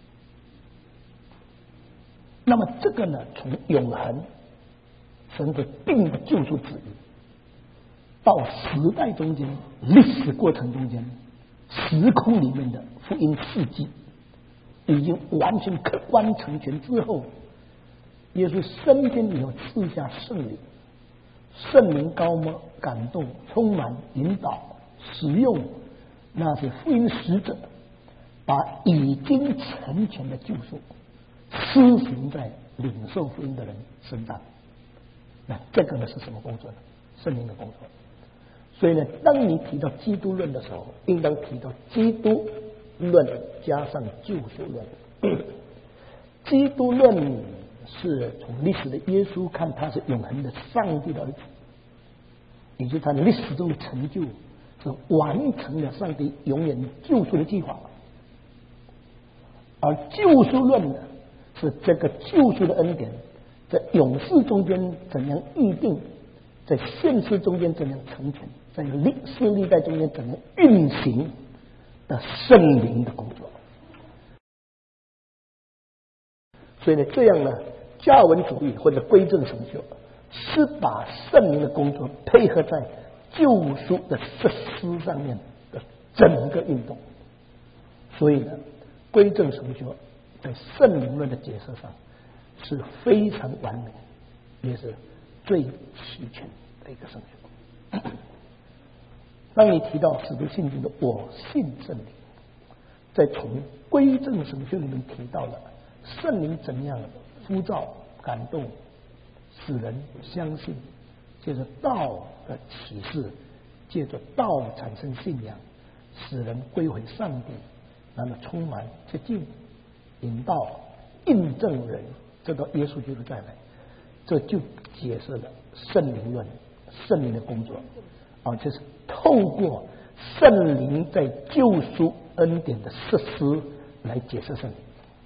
那么这个呢，从永恒神的定的救赎旨意，到时代中间历史过程中间时空里面的福音事迹，已经完全客观成全之后，耶稣升天以后赐下圣灵，圣灵高摩感动充满引导使用那些福音使者，把已经成全的救赎施行在领受福音的人身上。那这个呢是什么工作呢？圣灵的工作。所以呢，当你提到基督论的时候，应当提到基督论加上救赎论。基督论是从历史的耶稣看，他是永恒的上帝的儿子，以及他的历史中的成就，是完成了上帝永远救赎的计划。而救赎论呢，是这个救赎的恩典在永世中间怎样预定，在现世中间怎样成全，在历史历代中间怎样运行的圣灵的工作。所以呢，这样呢，加尔文主义或者归正神学是把圣灵的工作配合在救赎的实施上面的整个运动。所以呢，归正神学在圣灵论的解释上是非常完美，也是最齐全的一个神学。 当你提到使徒信经的我信圣灵，在从归正神学里面提到了圣灵怎样呼召感动使人相信，借着道的启示，借着道产生信仰，使人归回上帝，那么充满接近引导印证人这个耶稣基督再来，这就解释了圣灵论，圣灵的工作就是透过圣灵在救赎恩典的实施来解释圣灵。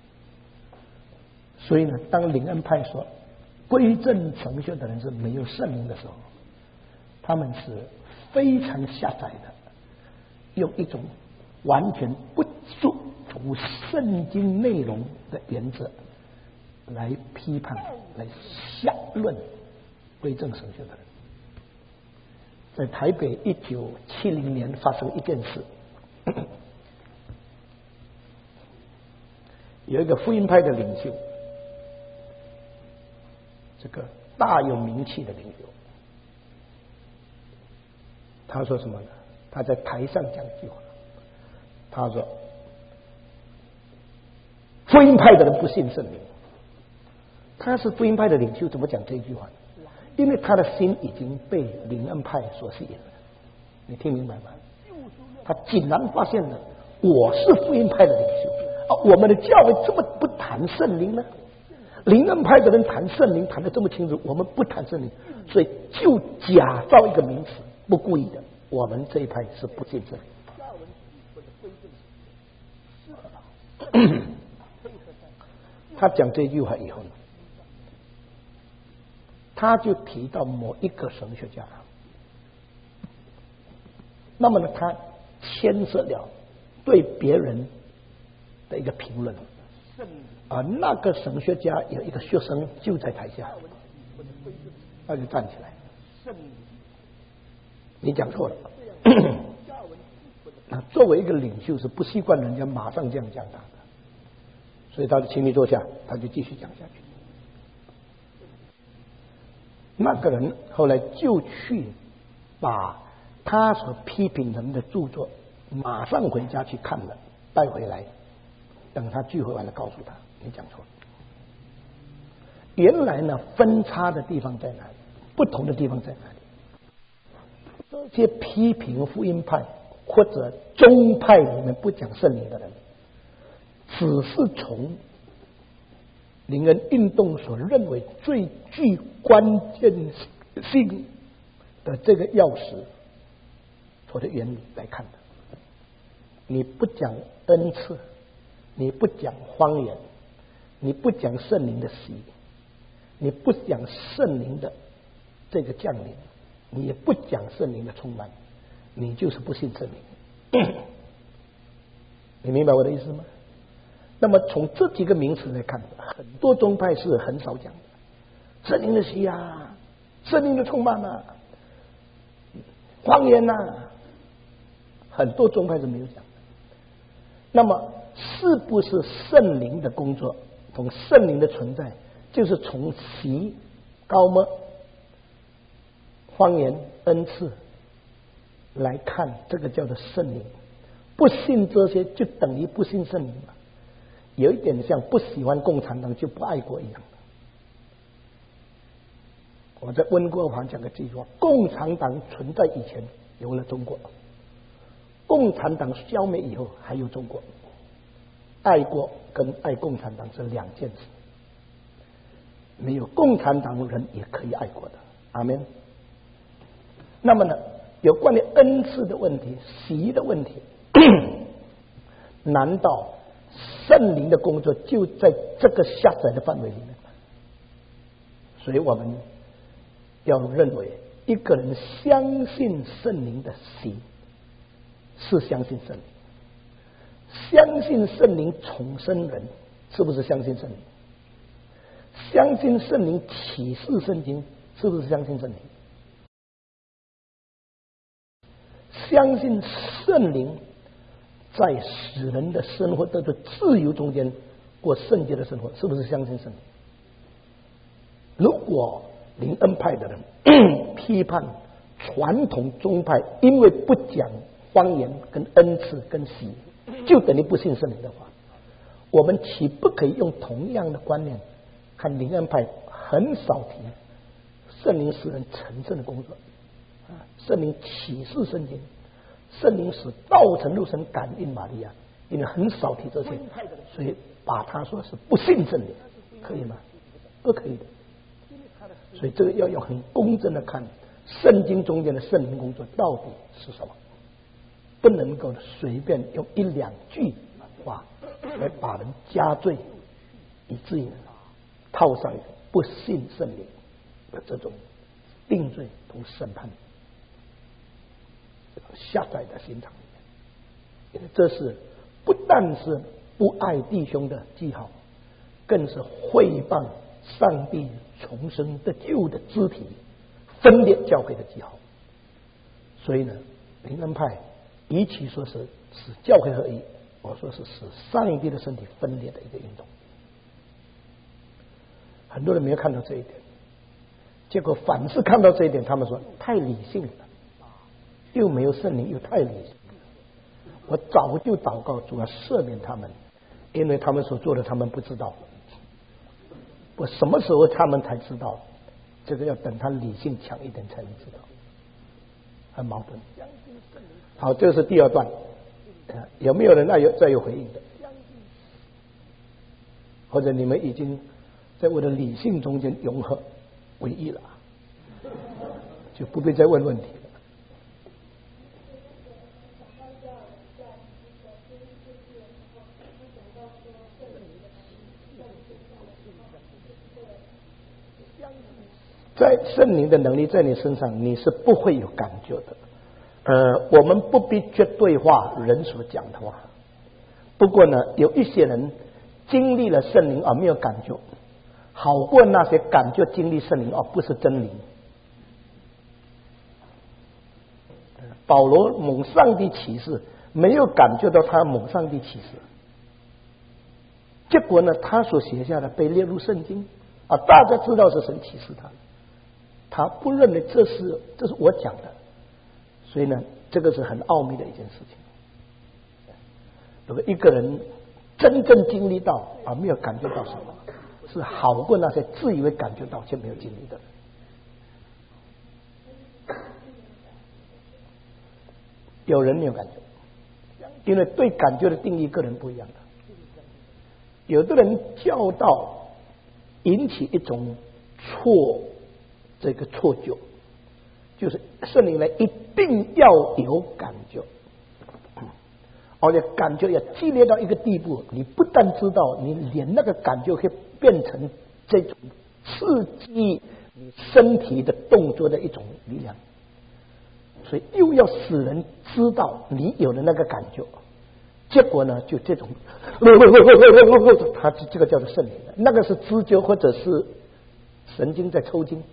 所以呢，当灵恩派说归正神学的人是没有圣灵的时候，他们是非常狭窄的，用一种完全不属乎圣经内容的原则来批判、来下论归正神学的人。在台北1970年发生一件事，有一个福音派的领袖，这个大有名气的领袖，他说什么呢？他在台上讲一句话，他说福音派的人不信圣灵。他是福音派的领袖，怎么讲这句话？因为他的心已经被灵恩派所吸引了，你听明白吗？他竟然发现了我是福音派的领袖我们的教会这么不谈圣灵呢？灵恩派的人谈圣灵谈得这么清楚，我们不谈圣灵，所以就假造一个名词，不故意的，我们这一派是不信圣灵。他讲这句话以后呢，他就提到某一个神学家，那么呢，他牵涉了对别人的一个评论那个神学家有一个学生就在台下，他就站起来，你讲错了。作为一个领袖是不习惯人家马上这样讲他的，所以他就请你坐下，他就继续讲下去。那个人后来就去把他所批评人的著作马上回家去看了，带回来，等他聚会完了告诉他你讲错了。原来呢，分叉的地方在哪里？不同的地方在哪里？这些批评福音派或者宗派里面不讲圣灵的人，只是从灵恩运动所认为最具关键性的这个钥匙所的原理来看的。你不讲恩赐，你不讲方言，你不讲圣灵的喜，你不讲圣灵的这个降临，你也不讲圣灵的充满，你就是不信圣灵。你明白我的意思吗？那么从这几个名词来看，很多宗派是很少讲的，圣灵的喜啊，圣灵的充满啊，方言啊，很多宗派是没有讲的。那么是不是圣灵的工作，从圣灵的存在，就是从喜、高摩、方言、恩赐来看，这个叫做圣灵？不信这些就等于不信圣灵嘛？有一点像不喜欢共产党就不爱国一样。我在温哥华讲个这句话：共产党存在以前有了中国，共产党消灭以后还有中国。爱国跟爱共产党是两件事，没有共产党人也可以爱国的。阿们。那么呢，有关于恩赐的问题、喜的问题，难道圣灵的工作就在这个狭窄的范围里面吗？所以我们要认为，一个人相信圣灵的喜是相信圣灵，相信圣灵重生人是不是相信圣灵？相信圣灵启示圣经是不是相信圣灵？相信圣灵在使人的生活得到自由中间过圣洁的生活，是不是相信圣灵？如果灵恩派的人批判传统宗派因为不讲方言跟恩赐跟喜，就等于不信圣灵的话，我们岂不可以用同样的观念看灵恩派很少提圣灵使人成圣的工作，圣灵启示圣经，圣灵使道成肉身感应玛利亚，因为很少提这些，所以把它说是不信圣灵，可以吗？不可以的。所以这个要用很公正的看圣经中间的圣灵工作到底是什么，不能够随便用一两句话来把人加罪，以至于套上一个不信圣灵的这种定罪同审判下在的心肠里面。这是不但是不爱弟兄的记号，更是毁谤上帝重生得救的肢体，分裂教会的记号。所以呢，灵恩派与其说是使教会合一，我说是使上帝的身体分裂的一个运动。很多人没有看到这一点，结果反是看到这一点，他们说太理性了，又没有圣灵，又太理性。我早就祷告主要赦免他们，因为他们所做的他们不知道。我什么时候他们才知道？这个要等他理性强一点才能知道，很矛盾。好，这是第二段，有没有人再有回应的？或者你们已经在我的理性中间融合为一了，就不必再问问题了。在圣灵的能力在你身上，你是不会有感觉的。我们不必绝对化人所讲的话。不过呢，有一些人经历了圣灵而没有感觉，好过那些感觉经历圣灵而不是真灵。保罗蒙上帝启示，没有感觉到他蒙上帝启示，结果呢，他所写下的被列入圣经啊，大家知道是神启示他。他不认为这是我讲的，所以呢，这个是很奥秘的一件事情。如果一个人真正经历到而没有感觉到什么，是好过那些自以为感觉到却没有经历的人。有人没有感觉，因为对感觉的定义个人不一样的。有的人教导引起一种这个错觉，就是圣灵来一定要有感觉，而且感觉要激烈到一个地步，你不但知道，你连那个感觉可以变成这种刺激你身体的动作的一种力量，所以又要使人知道你有了那个感觉，结果呢，就这种，他这个叫做圣灵，那个是知觉或者是神经在抽筋。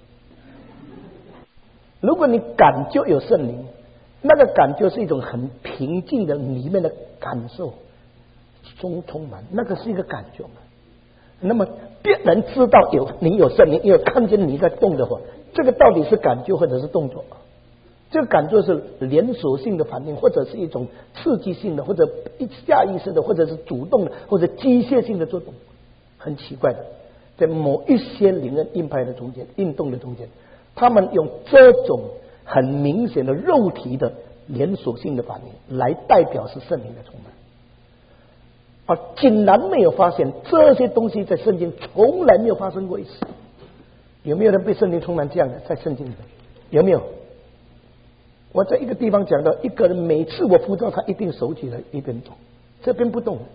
如果你感觉有圣灵，那个感觉是一种很平静的里面的感受，充满，那个是一个感觉嘛。那么别人知道你有圣灵，因为看见你在动的话，这个到底是感觉或者是动作？这个感觉是连锁性的反应，或者是一种刺激性的，或者下意识的，或者是主动的，或者机械性的作动，很奇怪的。在某一些灵恩硬派的中间，运动的中间，他们用这种很明显的肉体的连锁性的反应来代表是圣灵的充满，而竟然没有发现这些东西在圣经从来没有发生过一次。有没有人被圣灵充满这样的？在圣经里面有没有？我在一个地方讲到，一个人每次我呼召他，一定手起来一边走，这边不动，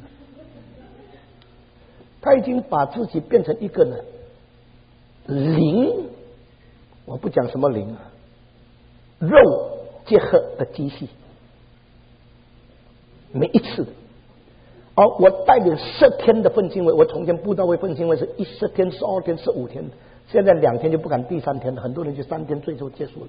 他已经把自己变成一个呢灵，我不讲什么灵啊，肉结合的机器，每一次的。而我带领10天的奋兴会，我从前布道会奋兴会是10天、12天、15天，现在2天就不敢第3天了，很多人就3天最后结束了。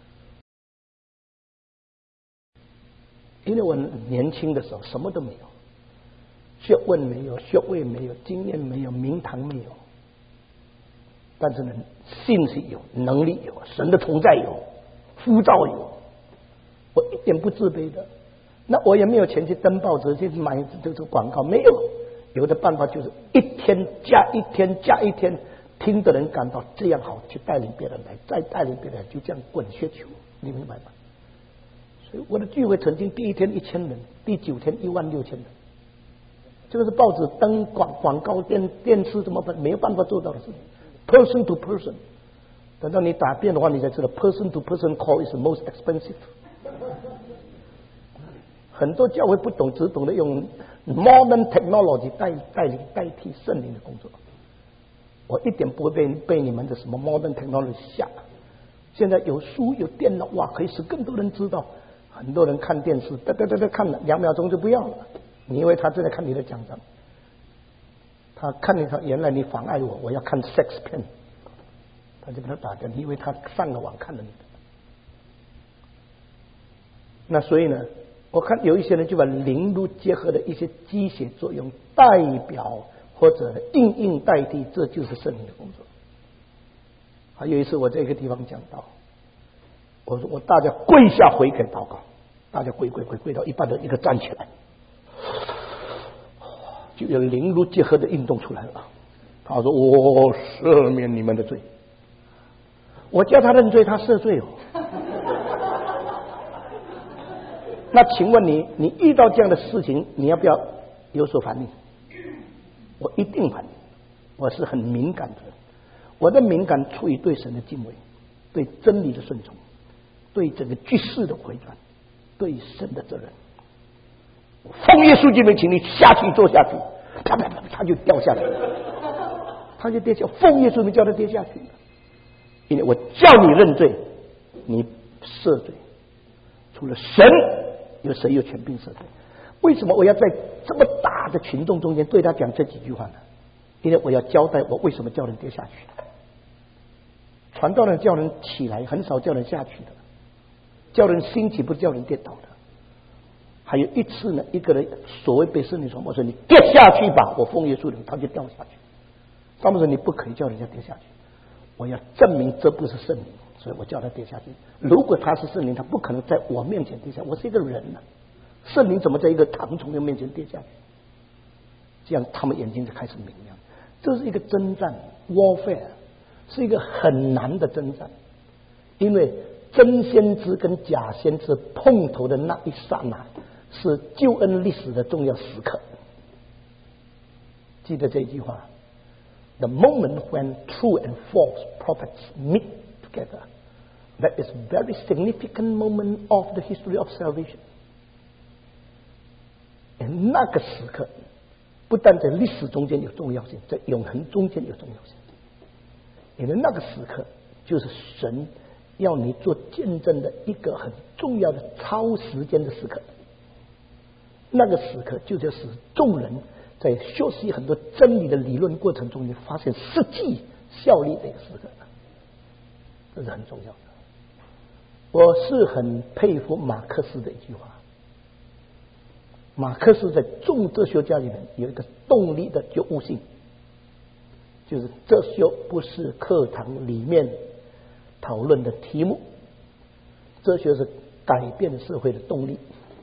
因为我年轻的时候什么都没有，学问没有，学位没有，经验没有，名堂没有，但是呢，信息有，能力有，神的同在有， 呼召我一点不自卑的。那我也没有钱去登报纸去买这个广告，没有。有的办法就是一天加一天加一天，听的人感到这样好，去带领别人来，再带领别人来，就这样滚雪球，你明白吗？所以我的聚会曾经第一天1000人，第9天16000人，这个是报纸登广告电视怎么办没有办法做到的事情 ，person to person。等到你打电的话，你才知道 person to person call is the most expensive。很多教会不懂，只懂得用 modern technology 代替圣灵的工作。我一点不会被你们的什么 modern technology 吓。现在有书有电脑，哇，可以使更多人知道。很多人看电视，看了2秒钟就不要了。你以为他正在看你的讲章？他看你，原来你妨碍我要看 sex 片，他就把他打掉。你以为他上了网看了你的？那所以呢？我看有一些人就把灵路结合的一些机械作用代表或者应代替，这就是圣灵的工作。还有一次我在一个地方讲到，我说大家跪下悔改祷告，大家跪到一半的一个站起来，就有灵路结合的运动出来了。他说我赦免你们的罪，我叫他认罪，他赦罪哦。那请问你遇到这样的事情，你要不要有所反应？我一定反应，我是很敏感的人。我的敏感出于对神的敬畏，对真理的顺从，对整个局势的回转，对神的责任。奉耶稣基督，请你下去坐下去，啪，他就掉下来了，他就跌下。奉耶稣基督叫他跌下去，因为我叫你认罪，你赦罪，除了神。有谁有权柄赦罪？为什么我要在这么大的群众中间对他讲这几句话呢？因为我要交代我为什么叫人跌下去。传道人叫人起来，很少叫人下去的；叫人兴起，不是叫人跌倒的。还有一次呢，一个人所谓被圣灵传播说：“你跌下去吧！”我奉耶稣的名，他就掉下去。他们说：“你不可以叫人家跌下去。”我要证明这不是圣灵。所以我叫他跌下去。如果他是圣灵，他不可能在我面前跌下。我是一个人呢，圣灵怎么在一个唐崇的面前跌下去？这样他们眼睛就开始明亮。这是一个征战 warfare， 是一个很难的征战，因为真先知跟假先知碰头的那一刹那，是救恩历史的重要时刻。记得这句话 ：The moment when true and false prophets meet together, that is a very significant moment of the history of salvation. 那个时刻不但在历史中间有重要性，在永恒中间有重要性。因为那个时刻就是神要你做见证的一个很重要的超时间的时刻。那个时刻就使众人在学习很多真理的理论过程中，你发现实际效力的一个时刻。这是很重要的。我是很佩服马克思的一句话。马克思在众哲学家里面有一个动力的觉悟性，就是哲学不是课堂里面讨论的题目，哲学是改变社会的动力。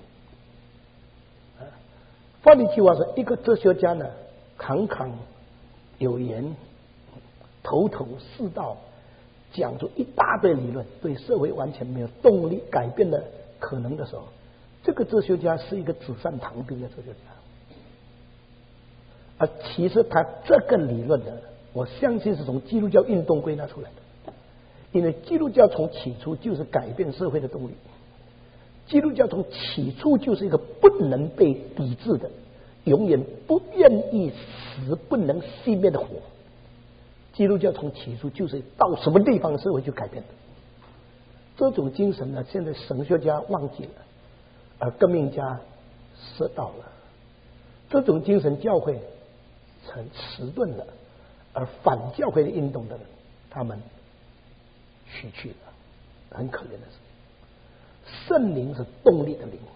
换一句话说，一个哲学家呢，侃侃有言，头头是道，讲出一大堆理论，对社会完全没有动力改变的可能的时候，这个哲学家是一个纸上谈兵的哲学家。而其实他这个理论呢，我相信是从基督教运动归纳出来的，因为基督教从起初就是改变社会的动力。基督教从起初就是一个不能被抵制的，永远不愿意死、不能熄灭的火。基督教从起初就是到什么地方社会就改变的。这种精神呢，现在神学家忘记了，而革命家知道了。这种精神教会很迟钝了，而反教会的运动的人，他们失去了，很可怜的是。圣灵是动力的灵，